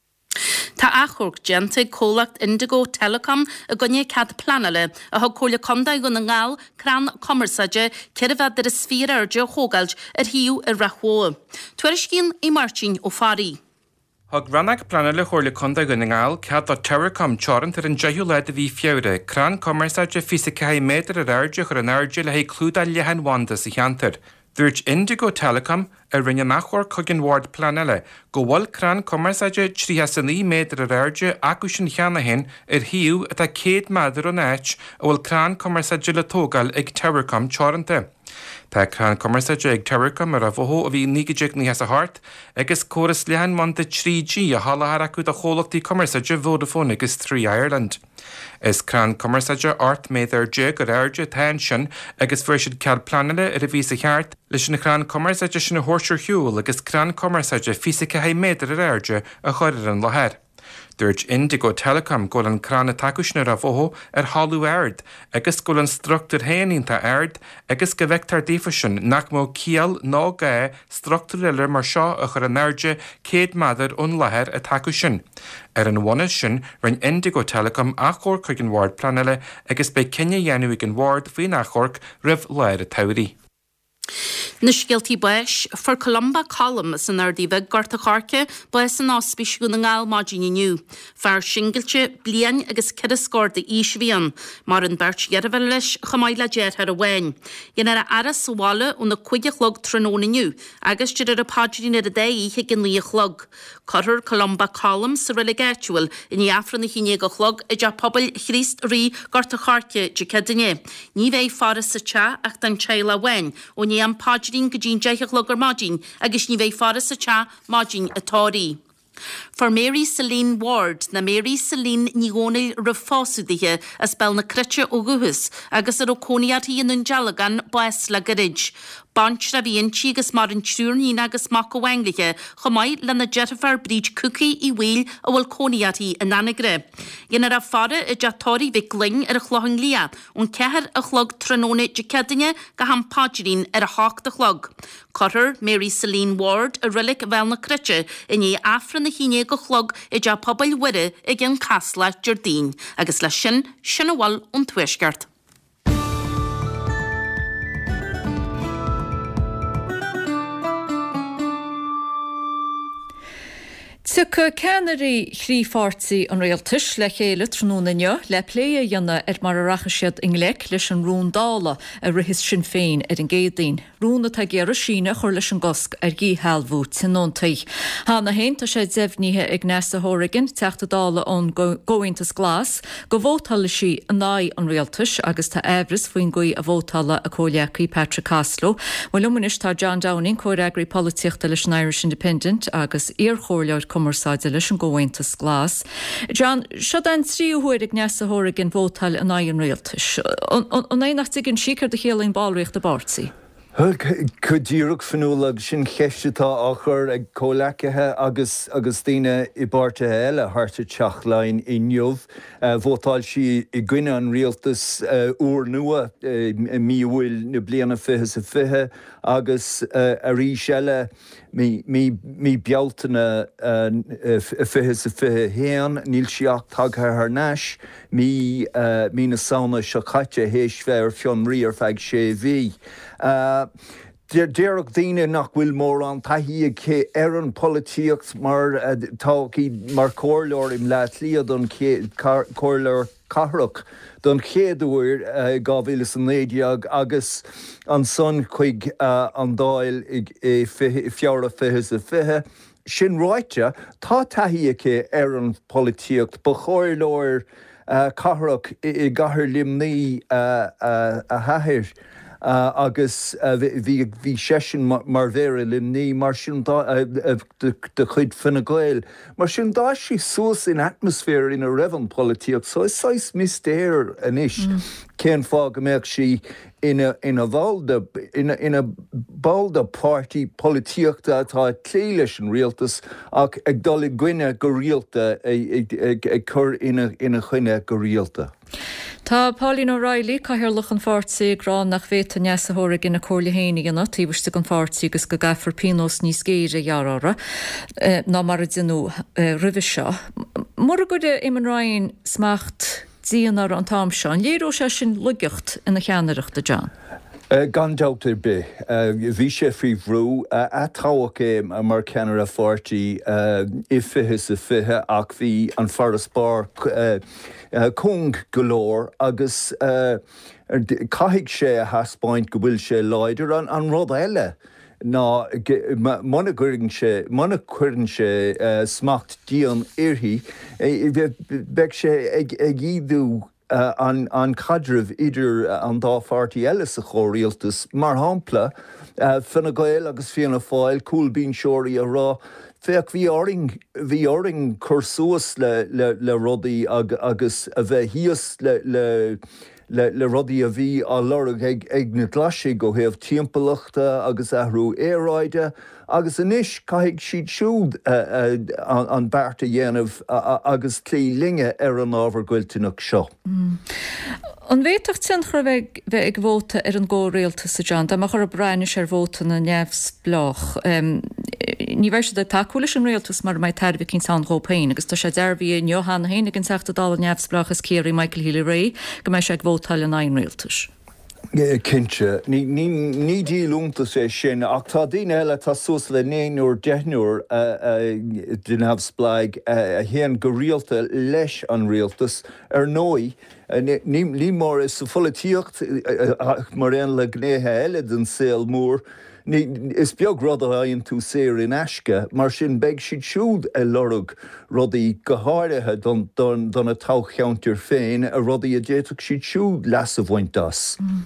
Tá achorg gente cólacht Indigo Telecom a gonne cad planale a ha cóla condaid go na ngáil cran commerceide ceir bheith ar a sfír ar de hógailt ar hiú ar rachó. Tuairis cín i martin ó farí. Thg rannach planale chóirla condaid go na ngáil cead a Telecom teorant ar an deithú leid a bhí fiabhre, cran commerceide físacha métar ar airde chur an airde le hé clúda lehan wanda sa cheantar. Dúirt Indigo Telecom a rinne nachhar chuggin ward planile, go bhfuil cran commerceide tríthe saní métar ar airde acu sin cheanna hen ar hiú atá céad madar an áit a bhfuil cran commerceide le tógáil ag Telecom teoranta. Tá cran commerceide ag Telecom ar a bhthó a bhí nígideach ní heas a hart, agus córas lehan manta trí G a hallahar acu a chólachtaí commerceide Vodafone agus trí Ireland. Is cran commerceide art méid ar de go airde tain sin agus fuair siad cead planile ar a bhí sa cheart leis na cran commerceide sin na hórseir hiúil agus cran commerceide físacha méid ar airde a chuir an lehéir. Dúirt Indigo Telecom go an cranna takeisna a bhthó ar hallú aird, agus go an struchtúr héanínta aird, agus go bhheictar dífa sin nach mó cial ná gá struchtúr eile mar seo a chur an airde céad madar ón lehéir a takeú sin. Ar an bhaine sin rin Indigo Telecom achor chuig an ward planile agus be cinenne dhéanú ag an ward faoin achorc rih leir a tairí. Na scialtí buis for Columba Column san ardíbh garta charce buis an áspis go na ngáil mágin Fear singilte blian agus cead scór de ísbhíon mar an beirt dhearbh leis chamáid le déir ar a bhain. Dhéan ar aras sáile ón na cuideachlog trónaniu agus tíir ar a páidín ar a dé ihe gin líochlog. Cothir Columba Column sa religatual in í afran na híine go chlog i d pobl chríst rí garta charce de cedanne. Ní bhéh fara sa te ach den teile bhain ó ní an páidín go dín deich logar mágin agus ní bhéh fara sa te mágin atáí. For Mary Celine Ward na Mary Celine nígónil rafásúdithe a spell na crutche ó guhus agus ar ó cóniartí in an jalagan bues le garid. Bant ra bhíon tígus mar an trúrní agus mac ó Angliche chomáid le na Jetafar Bridge cookie i bhil a bhfuil cóniartí in anagre. Dhéan ar a fara i deatóí bhí gling ar a chlohan lia ón ceithir a chlog tróna de cedanne go ham páidirín ar a hách de chlog. Cothir Mary Celine Ward a rilik bheil na crutche in é afran na híine go chlog i d pobl wire i gin casla Jardín agus le sin sin bhil ón tuisgart. Tucha ceanirí chríomhhartaí an réaltas le chéile trónanne le plé dhéanana ar mar aracha siad in lec leis an rún dála a rithis sin féin ar an géadaín. Rúna tá géar sína chur leis an gosc ar gí healbhú tinóntaí. Hána hénta sé dzebhníthe ag Nessa Horrigan teachta dála ón Goíntas Glas, go bhótala sí an ná an réaltas agus tá ebris faoin goí a bhótala a cóleachaí Patrick Caslow. Bhfuil lumanis tá John Downing cóireagraí políochta leis an Irish Independent agus iarchóirleir commerceide leis an Goíntas Glas. John, seo an tríúhuiir ag Nessa Horrigan bhótal an ná an réaltas. An é nach gin sícar de chéalainn ballríocht a bartsaí. Cudíireach fanúlag sin cheistetá á chur ag cólecathe agus agus daine i bartathe eile harta teachlein i nniuh. Bhótáil si i gcuine an rialtas uair nua mí bhfuil na bliana fiche sa fiche agus a rí eile mí bealtainna fiche sa fiche héan, níl siach tagtha ar neis, mí na saona seo chaite hééis fear fion riar feag sé bhí. Déireach daine nach bhfuil mór an taithí ché ar an políocht mar táí mar cóirleir im leat líad an cóirleir carach don chéadúir uh, gáhíle san néideag agus an son chuig uh, an dáil i fiara fithe sa fithe. Sin ráite tá taíice ar an políocht ba chóir leir uh, carach i, i gahar limní uh, uh, a hathir. Uh, agus bhí uh, sesin mar bhéire limní mar sin uh, de, de chuid finna gail. Mar sin dá sí suas in atmosfér in a raibhan políocht, so is sais mistéir anis. Mm. Cén fá go méid si ina ina bhálda ina ina bálda party políochta atá clé leis an rialtas ach ag dul i gcuine go rialta ag chur ina ina chuine go rialta. Tá Pauline O'Reilly caiir luchan fásaí grán nach bhéta neasathirí gina cóirla héanaigena tíbiste an fásaí agus go gafar pinos níos géire jaarara ná mar a dinú rih seo. Mar go de imman rain smacht díanar an tám seo, an léró sé sin lugeocht ina cheanaireachta John. Uh, gan daughter be uh, vi sé fi vrú uh, a táach é mar cenar a fortí uh, i fithe sa fithe ach bhí an farraspár uh, uh, cong golóir agus uh, caiigh sé a haspáint go bhfuil sé leidir an, an rud eile. ná mana cuirann sé mana cuirann sé uh, smacht díon irthaí bheith sé ag ídú Uh, an, an cadrih idir uh, an dáfartaí eile a chóiríaltas mar hampla uh, finna gail agus fianna fáil cúlbín seoirí a rá féach bhí áring bhí áring chur suas le, le, le rudaí ag, agus a bheith híos le, le, le, le rudaí a bhí á lorg ag, ag na glasí go héamh timpachta agus ahrú éráide agus inis caiigh siad siúd uh, uh, an, an bearta dhéanamh uh, agus clí linge ar an ábhar goilteach seo. Mm. An bhéiteach tinchar bheith bheith ag bhóta ar an ggóréalta sa John, da mar chur a breine sé bhóta na neamhs blach. Um, ní bhair sé de takeúla an réaltas mar mai tarbh cinn san rópain, agus tá sé dearbhí in Johann Hain gin seachta dá a neamhs blach is céirí Michael Healy Ray, go mai sé ag bhótáil an aon réaltas. Cinse, ní dílúnta sé sin, ach tá daine eile tá sos le néanúir deithnúir den hafspláig a héan go rialta leis an rialtas ar nói. Ní mór is sa folíocht mar an le gnéthe eile den saoil mór, is beag rud a haonn tú séir in aisce, mar sin beag siad siúd a lorug rudaí go háirithe don, don, don a tácheantar féin a rudaí a déiteach siad siúd leas a bhaint as. Mm.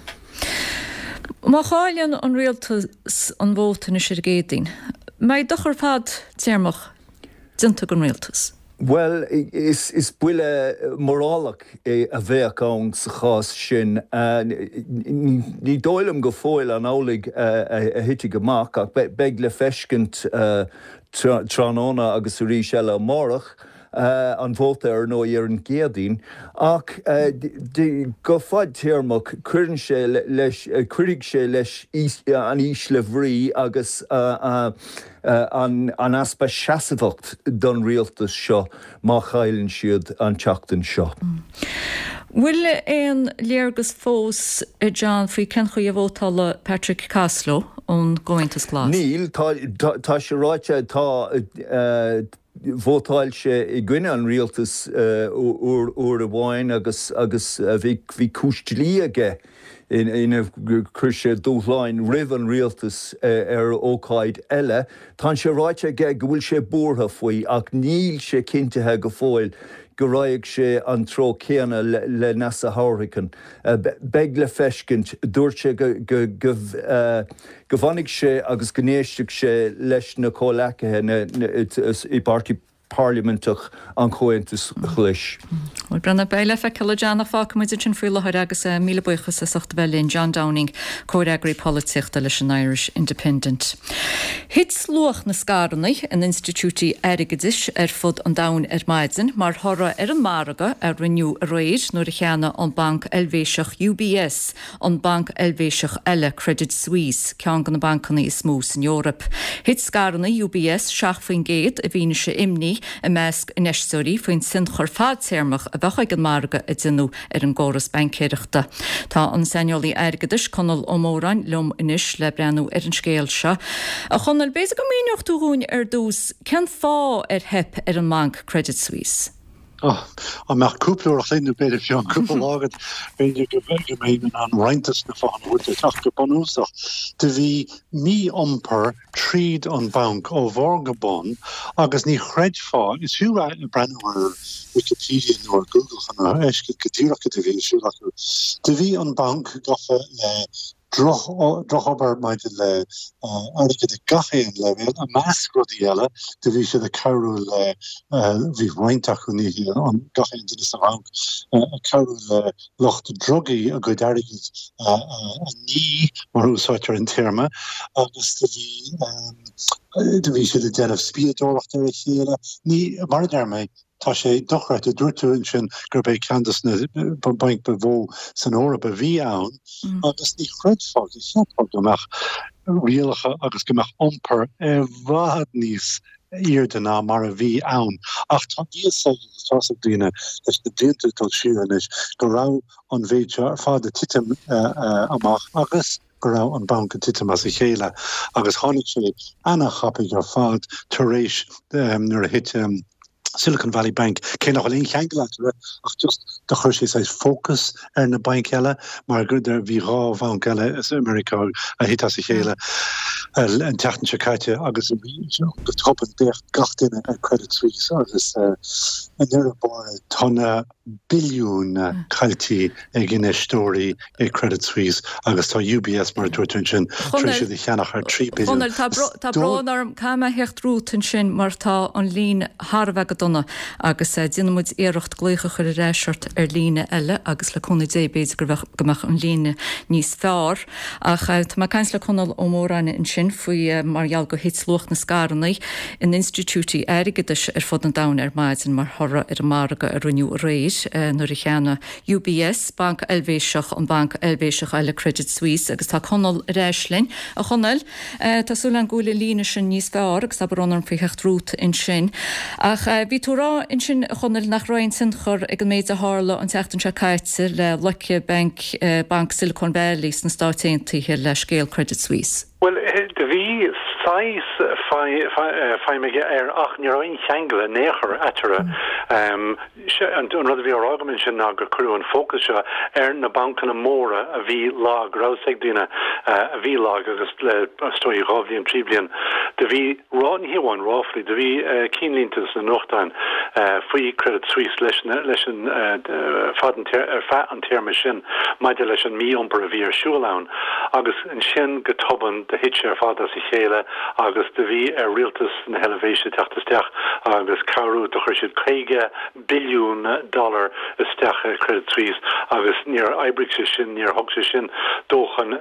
Má cháileann an rialtas an bhóta na sirgédaín. Mai dochar fad téarmach dinta an rialtas? Well, is, is buile morálach é a bheith an sa chás sin. Uh, ní dóilm go fóil an álaigh uh, a, a hiti goach ach be, beag le feiscint uh, tránóna agus a rí eile mórach. Uh, an bhóta ar nó ar an géadaín, ach uh, go fáid téarmach cuireann sé leis cuirig sé leis an ís le bhrí agus uh, uh, uh, an, an aspa seasamhacht don rialtas seo má chailann siad an teachtain seo. Mm. Bhfuil éon léargus fós John faoi cenchuí a bhótála Patrick Caslow ón Gointas Glas? Níl, tá sé ráite tá bhótáil sé i gcuine an rialtas uair a bháin agus agus bhí cúistlí aige ina chuir sé dúchláin rih an rialtas ar ócáid eile, tá sé ráite aige go bhfuil sé búrtha faoi ach níl sé cinntethe go fáil go raigh sé an tro céanna le, le nasa háricin. Uh, Beg le feiscint dúirt sé go, go, go, uh, go bhanig sé agus gnéisteach sé leis na cólacathe i party parliamentach an Comhairtas chluis. Bhil brena beile fe Ceanna fáca muidir sin friúlathir agus míle buchas sa sochta bhelín John Downing cóireagraí políochta leis an Irish Independent. Hit slúach na scarannaí an institútí aigeis ar fud an dain ar maidin, mar thora ar an maraga ar riniu a réid nuair a cheanna an bank elvéiseach U B S, an bank elvéiseach eile Credit Suisse, cean gan na bancanna is smús in Europe. Hit scaranna U B S seach faoin géad a bhíne sé imní a measc in eistúí faoin sin chur fad téarmach a bhecha an marga a dinú ar an ggóras bancéireachta. Tá an seniolaí airgeis conal ómórain lom inis le breanú ar an scéal seo. A chunal béis go míocht túún ar dús cen fá ar hep ar an bank Credit Suisse. a meach cúplaach líú beidir fi an cúpla ágad beidir go bheidir méid an reintas na fáin bhúte teach go banúsach. De bhí mí omper tríd an bank ó bhórgabon agus ní chreid fá is hiú na brennhar Wikipedia nó Google gan eisce gotíach de bhí siúlaú. De bhí an bank gafe le droch ober meid le aige de gachéan le a measrodíile de bhí se de carú le bhí weintach chu ní an gachéan de is bank a carú le locht drogi a go deirigid a ní mar úsáitir an terme agus de bhí de bhí se de den of spiadólacht ar chéile ní mar dermé tá sé dochreit a dúirtún sin gur bé candas na bank bevó san óra be bhí ann agus ní chreidfá i cheapá gomeach rialacha agus gomeach omper e bhad níos íirdenna mar a bhí ann. Ach tá díosáach díine leis na déantail siúan is go rá an bhéide ar fád a titim amach agus go rá an bank titim as a chéile agus tháinig sé anna chapaigh ar fád tar éis nuair a hit Silicon Valley Bank cé nach líon cheangaile ach just de chuir sé sais focus ar na bank eile mar gur der bhí rá bhain eile is America a hit as a chéile an teachtan se caite agus go troppen decht gachtainine ar Credit Suisse agus an nubar tonna billiún cailtí ag gine stóí ag Credit Suisse agus tá U B S mar dúirtún sin tríise de cheannach ar trí billiún. Tá bránarm cama hecht rútain sin mar tá an lín Harbheith donna agus dynamid éirecht glucha chuir réisiart ar líne eile agus le chuna débéid gur gomach an líne níos fearr ach tá caiins le chunal ó mórráine in sin faoi margheall go hitslóch na scarnaí in institútí aigeis ar fod an dain ar maidin mar thora ar marga a runniu réis nuair i cheanna U B S Bank Elvéiseach an Bank Elvéiseach eile Credit Suisse agus tá chunal réislinn a chunal Tású an gúla líne sin níos fearr agus tá bronnarm fao hecht rút in sin ach Bhí tú rá in sin chunil nach roiin sin chur ag an méid a hála an teachtain se caiite le Lucky Bank Bank Silicon Valley na státaintaithe le scéal Credit Suisse. Well, de bhí sais feimige ar ach ní roiin cheangaile néchar atere an rud bhí ágamin sin ná gur cruú an fócus se ar na bancan na móra a bhí lá ráigh duine a bhí lá agus le stoi rábhíon trí blian. De bhí rán hiháin ráfli, de bhí cínlíntas na nochtain faoi Credit Suisse leis leis an terme sin maidide leis an mí ompar a bhí ar siúlán agus an sin go toban de hitse ar fád as i chéile agus de bhí ar rialtas na helevéise teachtasteach agus carú do chuir siad chéige billiún dollar isteach Credit Suisse agus níor ebric sé sin níor thug sé sin dóchan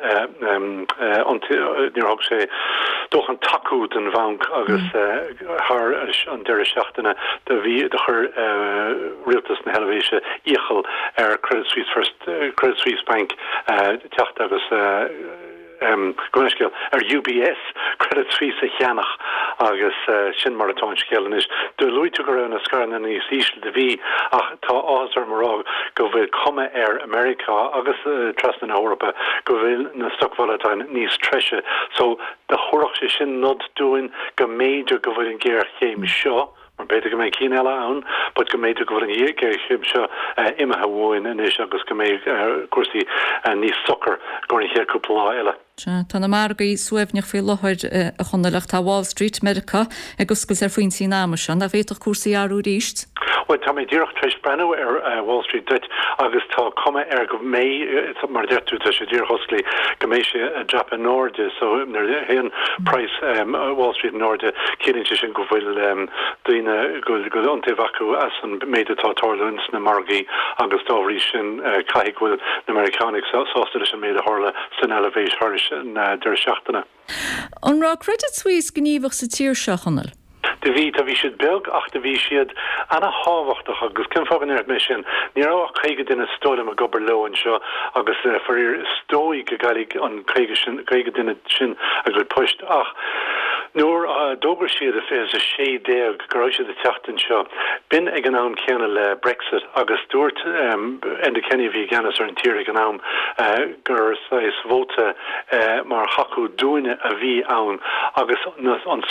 níor thug sé dóchan taú den bhanc agus th an deire seachtainna de bhí de chur rialtas na helevéise íchel ar Credit Suisse First Credit Suisse Bank techt agus Um, Gwneisgil ar U B S Credit Suisse a cheannach agus uh, sin mar atá scéalan is do luúte go raibh na scarna níos ísle de bhí ach tá ásar marrá go bhfuil cuma ar America agus uh, trasna na Europa go bhfuil na stockvolatile níos treise so de chorach sé sin nod dúin go méidir go bhfuil an ggéir chéim seo mar beidir go méid cí eile ann, bud go méidir go bhfuil an ggéir chéim seo imethe bhin inis agus go méid cuasaí níos sochar gur an chéirúpla lá eile. Tá na margaí suamhneach fé lothir a chunalaach tá Wall Street Medica agus go ar faoin sí náama se, a bhéach cuasaí arú ríist? Well, tá mé ddíoch treéis brenn ar Wall Street deit agus tá cuma ar go mé mar deirú tá sé ddír hoslí go mééis sé Japan Norde so nar hen price um, Wall Street Norde céann sé sin go bhfuil um, duine go go antahacu as an méide tátarlins na margaí agus dáhrí sin uh, caiigh bhfuil na Americanic sásta sin méid a hála san elevéis thuris na deir seachtainna. An rá Credit Suisse gníomhah sa tír seachanal. De bhí a bhí siad beg ach de bhí siad anna háhachtach agus cin fágan ar mis sin ní á chuige duine stóla a gobar lein seo agus farir stóí go gaigh an chuige duine sin a go puist ach nuair dógur siad a fé a sé déag goráid siad a teachtain seo bin ag an nám ceanna le Brexit agus dúirt en de Kenny bhí ganas ar an tíir ag an nám gur is bhóta mar chaú dúine a bhí ann agus an sort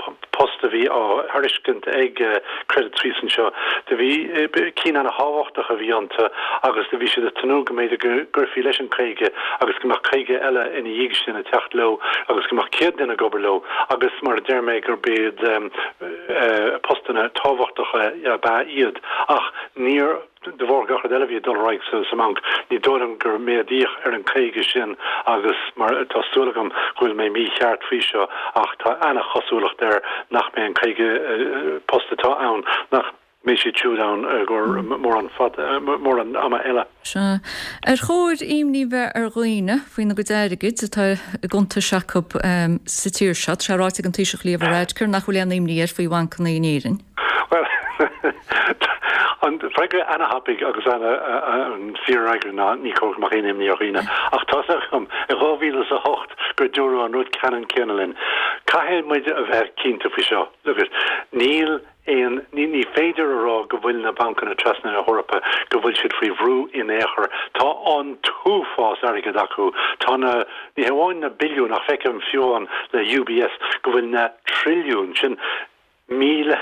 posta bhí á thuriscint ag Credit Suisse seo de bhí cí an háhachtach a bhíanta agus de bhí si a tanú go méid gurfií leis an chéige agus goach chéige eile ina dhéig sin a techt lo agus goach céad duna gobar lo agus mar derméid gur bead postanna táhaachtacha ba iad ach níor de bhór gachar eile bhí dul raig sa samang ní dóm gur méadíoch ar an chéige sin agus mar tásúlagam chuil mé mí cheart fao seo ach tá anna chosúlach der nach mé an chéige postatá ann nach mé sé túúdán gur mór an fad mór an ama eile. Se ar chóir imní bheith ar ghoine faoin na go déirigid atá gunta seacup sa tíirseat se ráite an tíiseach líomh réidcur nach bhfuil an imní ar faoi bhain na nírin. Well an freigur anna hapig agus anna an sireigur ná ní chóg mar éim ní aghine ach táachcham i ráhíle a hocht gur dúrú an rud canan cenalinn caihéad muide a bheith cínta fi seo lugus níl éon ní ní féidir ará go bhfuil na bancan na trasna na Europa go bhfuil siad faoi bhrú in éair tá an túfás aige acu tá na ní heháin na billiún nach feicem fiúán le U B S go bhfuil na trilliún sin míle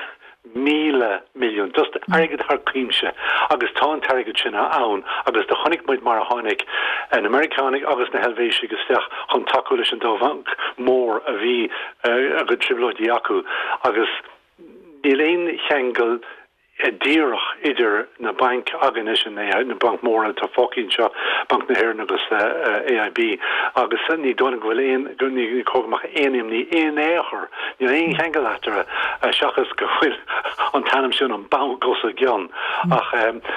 míle milliún just airgad th cíimse agus tá an targad sinna ann agus de chonig muid mar a tháinig an Americanig agus na Helvéisi agus teach chun takeú leis an dómhanc mór a bhí a go triblóidí acu agus ní léon cheangal díirech idir na bank agan sin é na bank mór tá fócinn seo bank na Hhéireann agus A I B agus ní donna go bhfuil éon go ní cógamach éim ní éon éair ní éon cheangal atar a seachas go bhfuil an tanam sin an bank gos a gceann ach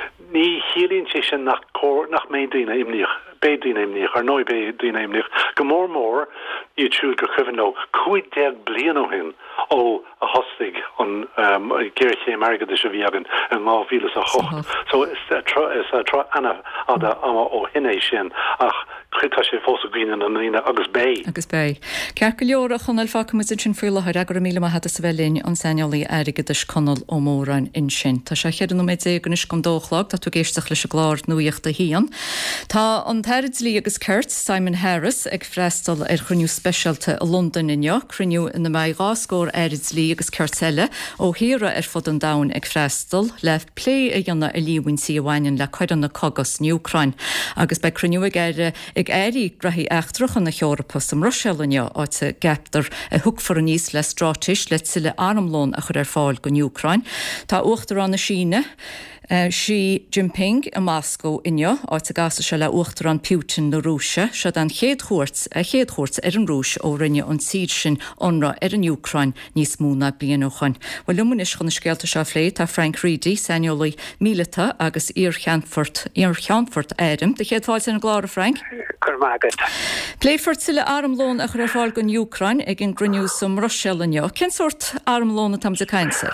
ní chiaíonn sé sin nach nach mé daoine imníoch bé daoine imníoch ar nó bé daoine imníoch go mór mór iad siúil go chuhann nó chuid deag blian ó hin ó a hostig an géirché margad is a bhí agan an má bhílas a chocht so is is tro anna ada ama ó hinné sin ach chuta sé fós a gine an lína agus bé. Agus bé. Cear go leor a chunal fa mu sin fuúla a agur míle hat a sa bhelín an seinalaí airigad is conal ó mórrain in sin. Tá sé chean méid éganis go dóchlag dat tú géisteach leis a glár nuíocht a hían. Tá an Teiridlí agus Kurt Simon Harris ag freistal ar chuniuú specialte a London inneo, cruniuú in na mé gáscór Teiridlí agus Curtelle ó hira ar fod an dain ag freistal le lé a dhéanana a líhain si bhhain le chuidan na cogus ní Ucrain agus be cruniuú ag éire ag éirí grahí eachtrachan na Eorpa sam Rossellanneo áte gaptar a thugfar a níos le strátis le sile armlón a chur ar fáil go Ucrain. Tá uachtar an na Síne Uh, Xi Jinping a Moscow inneo áit a gasa se le uachtar an Putin na Rússia se an chéadchóirt a chéadchóirt ar an Rúis ó rinne an síd sin onra ar an Ucrain níos múna blianúchan. Well lumun is chun na scéalta se lé tá Frank Reedy seniolaí míleta agus Iar Cheanfort Iar Cheanfort Adam de chéadháil sin na glára Frank? Curmagad. Pléifort sile armlón a chur ar fáil gon Ucrain ag an gruniú som Rossellanneo. Cén sort armlóna tam sa cainsa?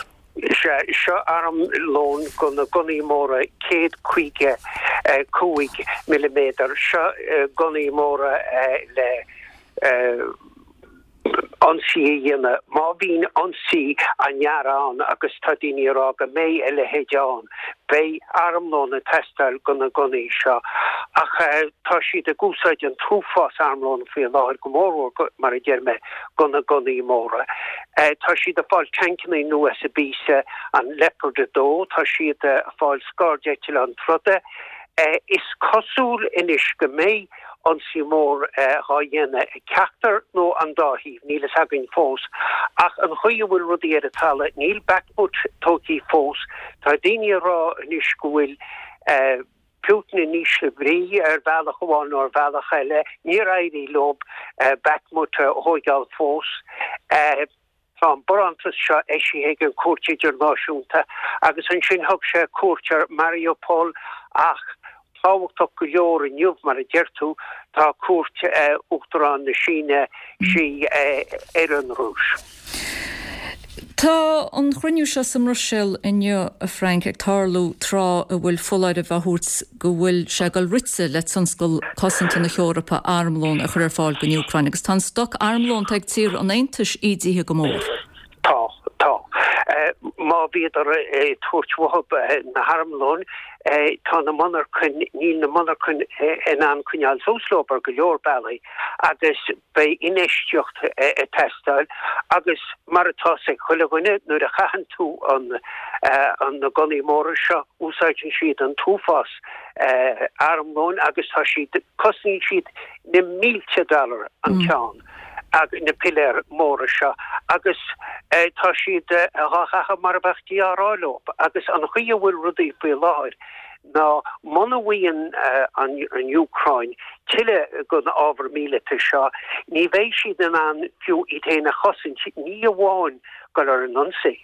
Seo arm lón gona gonaí móra céad chuige cúig milliméter seo gonaí móra le ansí dhéine má bhín ansí anhearán agus tá daoine rá go mé eile héideán bé armlóna testáil gona gonaí seo ach tá siad a gúsáid an trúfás armlóna fao láthir go mór mar a dhearme gona gonaí móra. Tá siad a fáil teancinnaí nua sa bísa an Leopard dó, tá siad a fáil scáirdeitiil an troda. Is cosúil inis go mé an si mór há dhéine ceachtar nó an dáhíh níl is hagann fós ach an chuige bhfuil rudí ar a talla níl backmut tógaí fós tá daoine rá inis go bhfuil Putin níos le brí ar bhealach bháin nó ar bhealach eile ní éirí lob backmut hóigeall fós Tá Borantas seo éisi ag an cuairteidir náisiúnta agus an sin thug sé cuairtear Mariupol ach táhachtach go leor in nniuh mar a deirtú tá cuairt uachtarán na Síne sí ar an Rúis. Tá an chruinniú se sam Rossell inneo a Frank ag tarlú trá a bhfuil foláid a bheithúirt go bhfuil se gal ritse le sanscoil cosanta na Eorpa armlón a chur ar fáil go Ucrain agus tá stoc armlón ag tír an aontais ídíthe go mór. Tá, tá. má viidir tuairtmhab na harmlón tá na manar chun níl na manar chun in an chuneal sóslópar go leor bailí agus bei inéisteocht a testáil agus mar atá sé chuilehaine nuair a chahan tú an an na gonaí móra seo úsáidn siad an túfás armlón agus tá siad cosní siad na mílte dollar an ceann. Ag na piléir móra seo agus tá siad achacha mar bheití arálób agus an chuí bhfuil rudaí faoi láir ná manahíon an Ucrain tiile go na ábhar míle seo ní bhéh siad an an fiú i dhéana chosin ní amháin go ar an ansaí.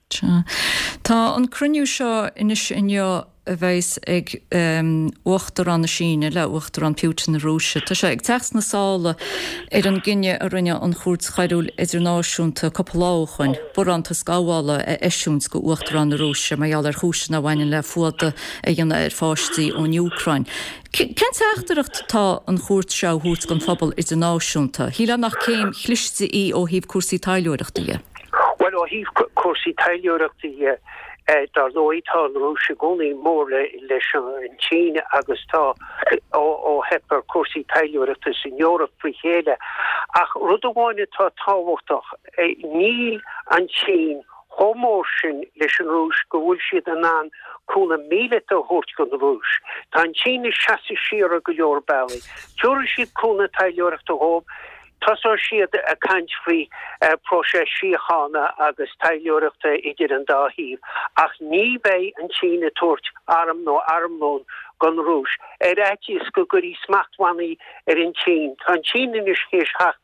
Tá an cruniú seo inis inneo a bheits ag uachtar an na síine le uachtar an Putin na Rúise. Tá sé ag text na sála ar an gine a rinne an chuirt chaidúil idirnáisiúnta coppláchain, bor an tas gáhála a eisiúns go uachtar an na Rúise, mai all ar chúsin na bhaine le fuada a dhéanana ar fáistí ón Ucrain. Cén teachtarach tá an chuirt seo hút gan phobal idirnáisiúnta. Híle nach céim chliiste í ó híb cuasaí tailiúireachtaí. Well ó híb cuasaí tailiúireachtaí dar nóítá Rúise gcónaí mór leis an Chína agus tá ó hepar cuasaí tailiúireachta san Eorop faoi chéile ach rud amháine tá táhachtach níl an Chín chomór sin leis an Rúis go bhfuil siad an an cúna míle a thuirt go na Rúis. Tá an Chín is seasa siar go leor bailí. Dúir siad cúna tailiúireachta hóib Tasar siad a cant faoi próses síochána agus tailiúireachta idir an dáhíb ach ní bheith an Chína tuairt arm nó armlón gan Rúis ar éiti is go gurí smachthaí ar an Chín. Tá an Chín is chéis hacht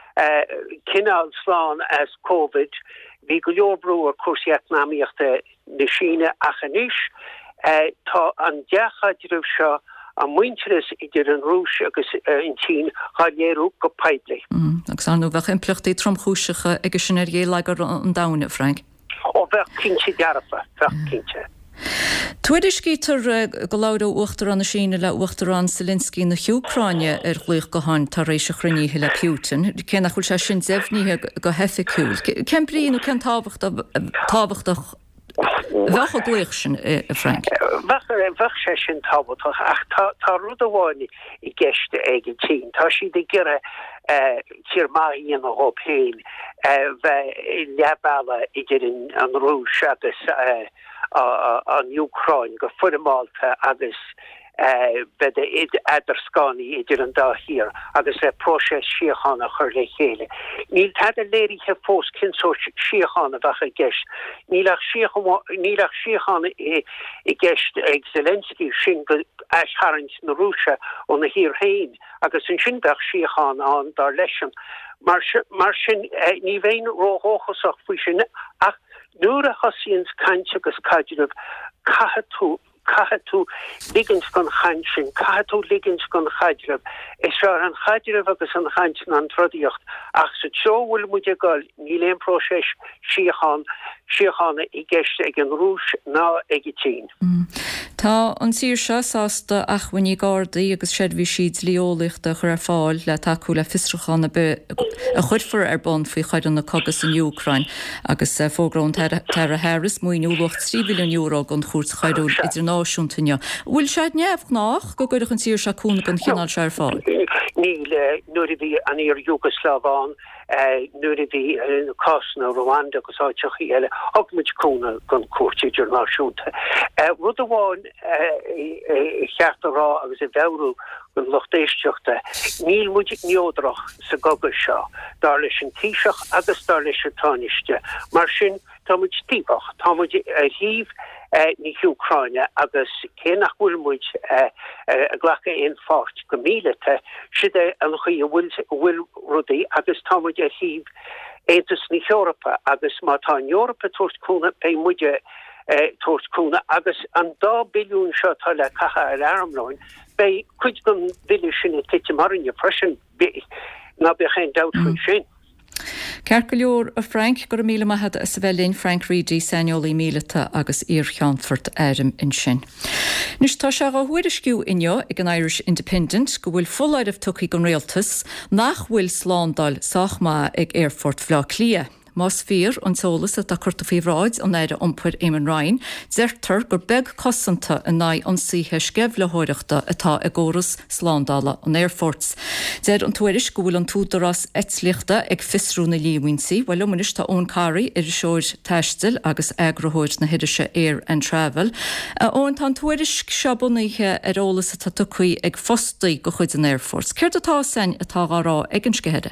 cinál sláán as Covid bhí go leorbrú a cuasaí eacnamaíochta na Síne achanis tá an deachadrih seo a muinteras idir an Rúis agus in Chín chaléirú go paidlé. Agus anú bheith implachtaí tromchúisecha agus sin ar dhéalagar an dána, Frank? Ó bheith cinnte dearafa, bheith cinnte. Tuaidir scítar go láda uachtar an na Síne le uachtar an Zelensky na Ucraine ar gluich go háin tar rééis a chruníí le Putin. Cé nach chuil se sin zefníthe go heficúil. Cén bríon cén tábhachtach Bhecha gluich sin a Frank? Bheach sé sin tábhachtach ach tá rud amháin i gceiste ag an Chín. Tá siad i gcire tíormaíon a hób héin bheith leabála idir an Rúis agus an Ucrain go fuidimáilta agus bed id aderscani idir an dáhír agus é próses síochána chur le chéile. Níl tad a léirithe fós cinsó síochána bhecha gceist. Nílach síochána i gceist ag Zelensky sin go eisharint na Rúise ó na hír héin agus an sin bheach síochána an dar leisin. Mar sin ní bhéin róthóchasach faoi sin ach nuair a chosíonn cainte agus caidirh caithe Caithe tú ligins gan chaintsin, caithe tú ligins gan chaidirh. Is ra an chaidirh agus an chaintsin an trodíocht ach sa teo bhfuil muide gáil ní léon próses síochána i gceiste ag an Rúis ná ag i Chín. Tá an sír seo sásta achhainní gádaí agus séadhí siad leolalaachta chur ar fáil le taú le fistrachána a chuidfar ar bon faoi chaidan na cogus in Ucrain agus fógrán Tara Harris muoinúlacht trí billiún euro an chuirt chaidú idir náisiúntaine. Bhfuil seid neamh nach go gcuireach an sír seúna an chinál se ar fáil? Níl nuair a bhí an ír Jugoslaván nuair a bhí Cosna Rwanda agus áiteach eile agmuid cúna gan cuairt idir náisiúnta. Rud amháin cheartarrá agus i bhehrú gon lochtéisteachta níl muidir neodrach sa gogus seo dar leis an tíiseach agus dar leis an táiste mar sin tá muid tíbach tá muid a híh ní Ucraine agus cé nach bhfuil muid a ghlacha éon fát go mílete si é an chuí bhfuil rudaí agus tá muid a híh éantas ní Eorpa agus má tá an Eorpa tuairtcúna é muide tuairtcúna agus an dá billiún seo tá le cacha ar armláin bei chuid gon bhile sin a tiite marinne freisin ná be chéin dat faoi sin. Ceir go leor a Frank gur míle maithad a sa bhelín Frank Reedy Seniolaí míleta agus Iarcheanfort éirim in sin. Nus tá se go huiidirciú inneo ag an Irish Independent go bhfuil fulláidh tuchaí gon réaltas nach bhfuil slándal Sáchma ag Airfort Phleá Clia. más fír an solas a chuirta fíhráid an éire ompur éman rain, zeirtar gur beg cosanta a ná an síthe sceflehoireachta atá a ggóras slándala an Airforts. Déir an tuairis go bhfuil an túdarás etzliachta ag fisrúna líhainsaí, bhil lumanis tá ón carí ar seoir teistil agus agrathóid na hiidirse Air and Travel. Ón tá tuairis seabuníthe ar ólas a tucaí ag fostaí go chuid an Airforts. Céir atá sein atá rá ag an sceheide?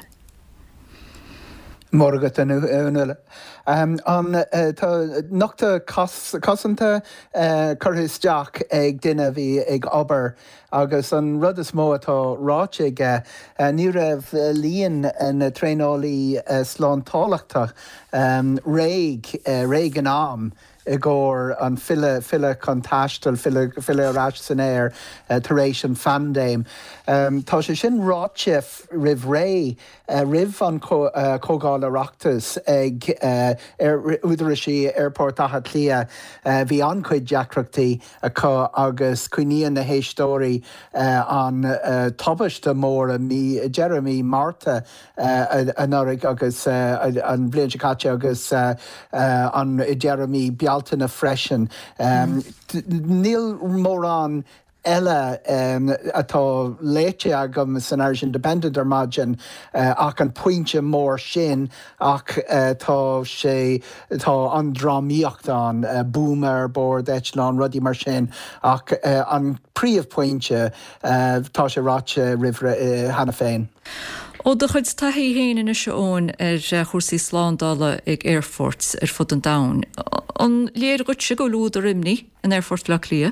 Morgat an unile. Um, an uh, nachta cosanta uh, curthis Jack ag duine bhí ag obair agus an rud is mó atá ráte ige uh, ní raibh uh, líon in uh, tréálaí uh, slántálachtach um, réig uh, réig an am i gcóir an fille fille contastal fille fille ráis san air uh, taréis an fandéim. Um, tá sé sin ráte rih ré uh, rih an cógáil areachtas ag uh, ar údra sí airport a lia uh, bhí an chuid deacreachtaí acu agus cuiníon na héistóirí uh, an uh, tobaiste mór a mí Jeremy Marta uh, an áraigh agus uh, an blion caite agus uh, uh, an Jeremy Bealtainna freisin. Um, níl mór an Ella um, atá léite agam san Irish Independent ar maidin uh, ach an pointe mór sin ach uh, tá sé tá an drámíocht an uh, boomer board eitleán rudí mar sin ach uh, an príomh pointe uh, tá sé ráte rihre uh, hana féin. Ó do chuid taí héanaan is seón ar chósaí slándala ag Airforts ar fud an dain. An léir go si go lúd ar imní an Airfort le lia?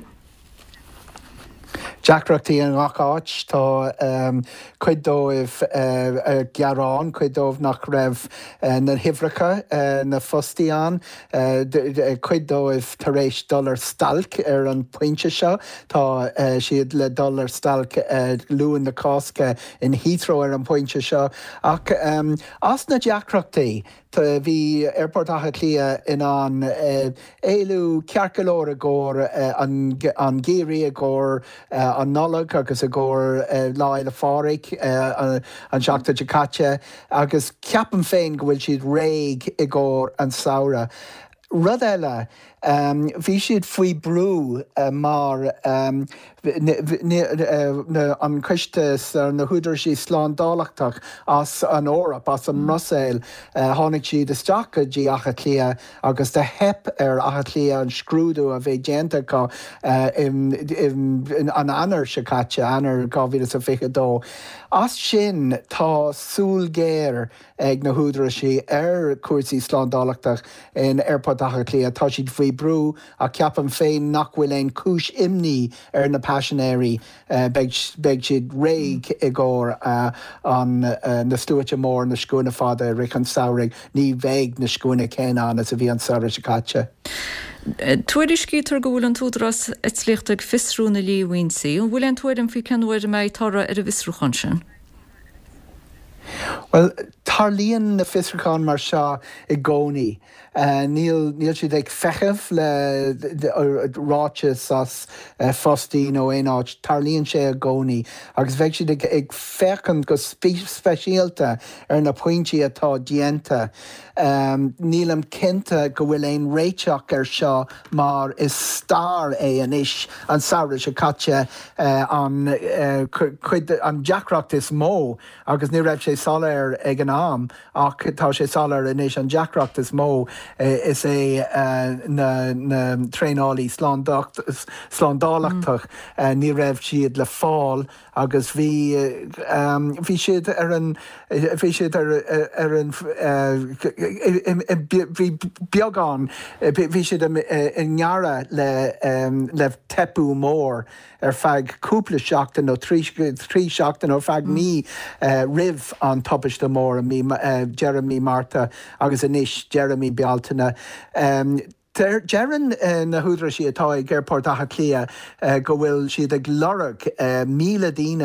Deacreachtaí an gháit tá um, chuid dóibh uh, gearán, chuid dóibh nach raibh uh, na hifracha uh, na fostaíán, uh, chuid dóibh tar éis dollar stalc ar an pointe seo, tá uh, siad le dollar stalc uh, luúin na cásca in Heathrow ar an pointe seo. Ach um, as na deacreachtaí, Tá bhí airport a lia in an uh, éilú cearcalóir a ggóir uh, an, an géirí a ggóir uh, an nolag agus a ggóir uh, láil a fáric uh, an seachta de caite agus ceapan féin go bhfuil siad réig i ggóir an saora. Rud eile, um, bhí siad faoi brú uh, mar um, an cuiste ar na húidir sí slándálachtach as an órap as an Russell uh, tháinig siad isteach a dí achat lia agus de hep ar achat lia an scrúdú a bheith déanta go uh, in, in, in, an anar se caite anar gáhíle sa fiche dó. As sin tá súl géir ag na húdra sí ar cuasaí slándálachtach in airport achat lia tá siad faoi brú a ceapan féin nach bhfuil éon cúis imní ar na passionary uh, beg, beg siad réig i ggóir uh, an uh, na stúite mór na scoúna fada ric an saoraigh ní bheith na scoúna céán as a bhí an saoir se caite. Tuairis cítar go bhfuil an túdras etzlicht ag fisrúna líhainsaí, an bhfuil an tuairim fi cenhfuir méid tarra ar a fisrúchan sin? Well, tarlíonn na fisrúchan mar seo i gcónaí. Uh, níl, níl siad ag fechah le ráte as uh, fostaí nó éáid, tarlíonn sé a gcónaí, agus bheith siad ag, ag fechan go speisialta ar na pointí atá dienta. Um, nílam cinnte go bhfuil éon réiteach ar seo mar is star é an isis an saoire se caite uh, an, uh, chuid an deacreacht is mó agus ní raibh sé salar ag an am ach tá sé salar in isis an deacreacht is mó uh, is é uh, na, na tréálaí slándálachtach uh, ní raibh siad le fáil agus bhí uh, um, bhí siad ar an bhí siad ar, ar an uh, bhí beagán bhí siad in ngearra le le tepú mór ar feadh cúpla seachtain nó trí seachtain ó feadh mí rih an topaiste mór a mí Jeremy Marta agus inis Jeremy Bealtainna. Jeran uh, na húdra sí atá ag airport a lia uh, go bhfuil siad ag lorach uh, míle dína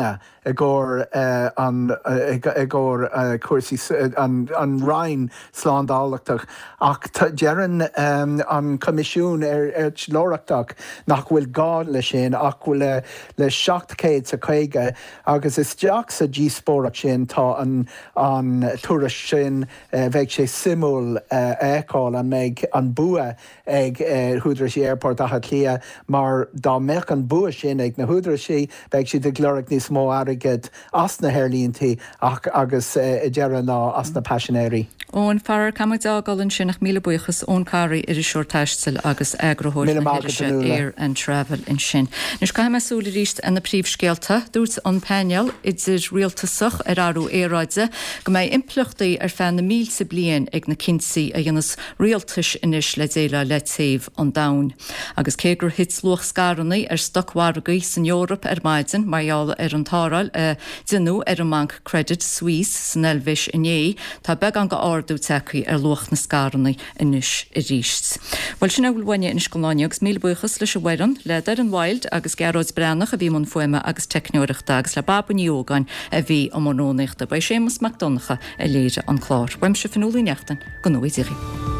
a ggóir a ggóir cuasí an Rhein sláándálachtach ach dearan an comisiún ar ar lórachtach nach bhfuil gáil le sin ach bhfuil le seacht céad sa chuige agus is deach sa díspóraach sin tá an an tuairis sin bheith sé simúl éáil an méid an bua ag Húdra sí airport a lia mar dá mech an bua sin ag na Húdra sí bheith si de glóric níos mó airigid as na hairlíonntaí ach agus i dearan ná as na passionéirí. Ón fear camadágálann sin nach míle buchas ón carí ar is seirteistil agus agrathóir ar an travel in sin. Nus cai meúla ríist an na príomhscéalta dúirt an peneal idir rialtasach ar áú éráide go méid impleachtaí ar fan na míl sa blion ag na cinsaí a dhéanas rialtas inis le déile le taobh an dain. Agus cégur hits luach scarannaí ar stochhhargaí san Eorop ar maidin marall ar an táráil a duú ar an manc Credit Suisse san Elvis inné tá beg an go ardú tecaí ar luach na scarannaí inis i ríist. Bhil sin bhfuilhaine in scoláineogus mí buchas leis bhhaan le ar an bhhaid agus gearáid brenach a bhí man foiime agus techneoireachta agus le babbaníogáin a bhí am mónéachta ba sémas Macdonacha a léire an chlár. Weim se fanúlaí neachtain go nuí.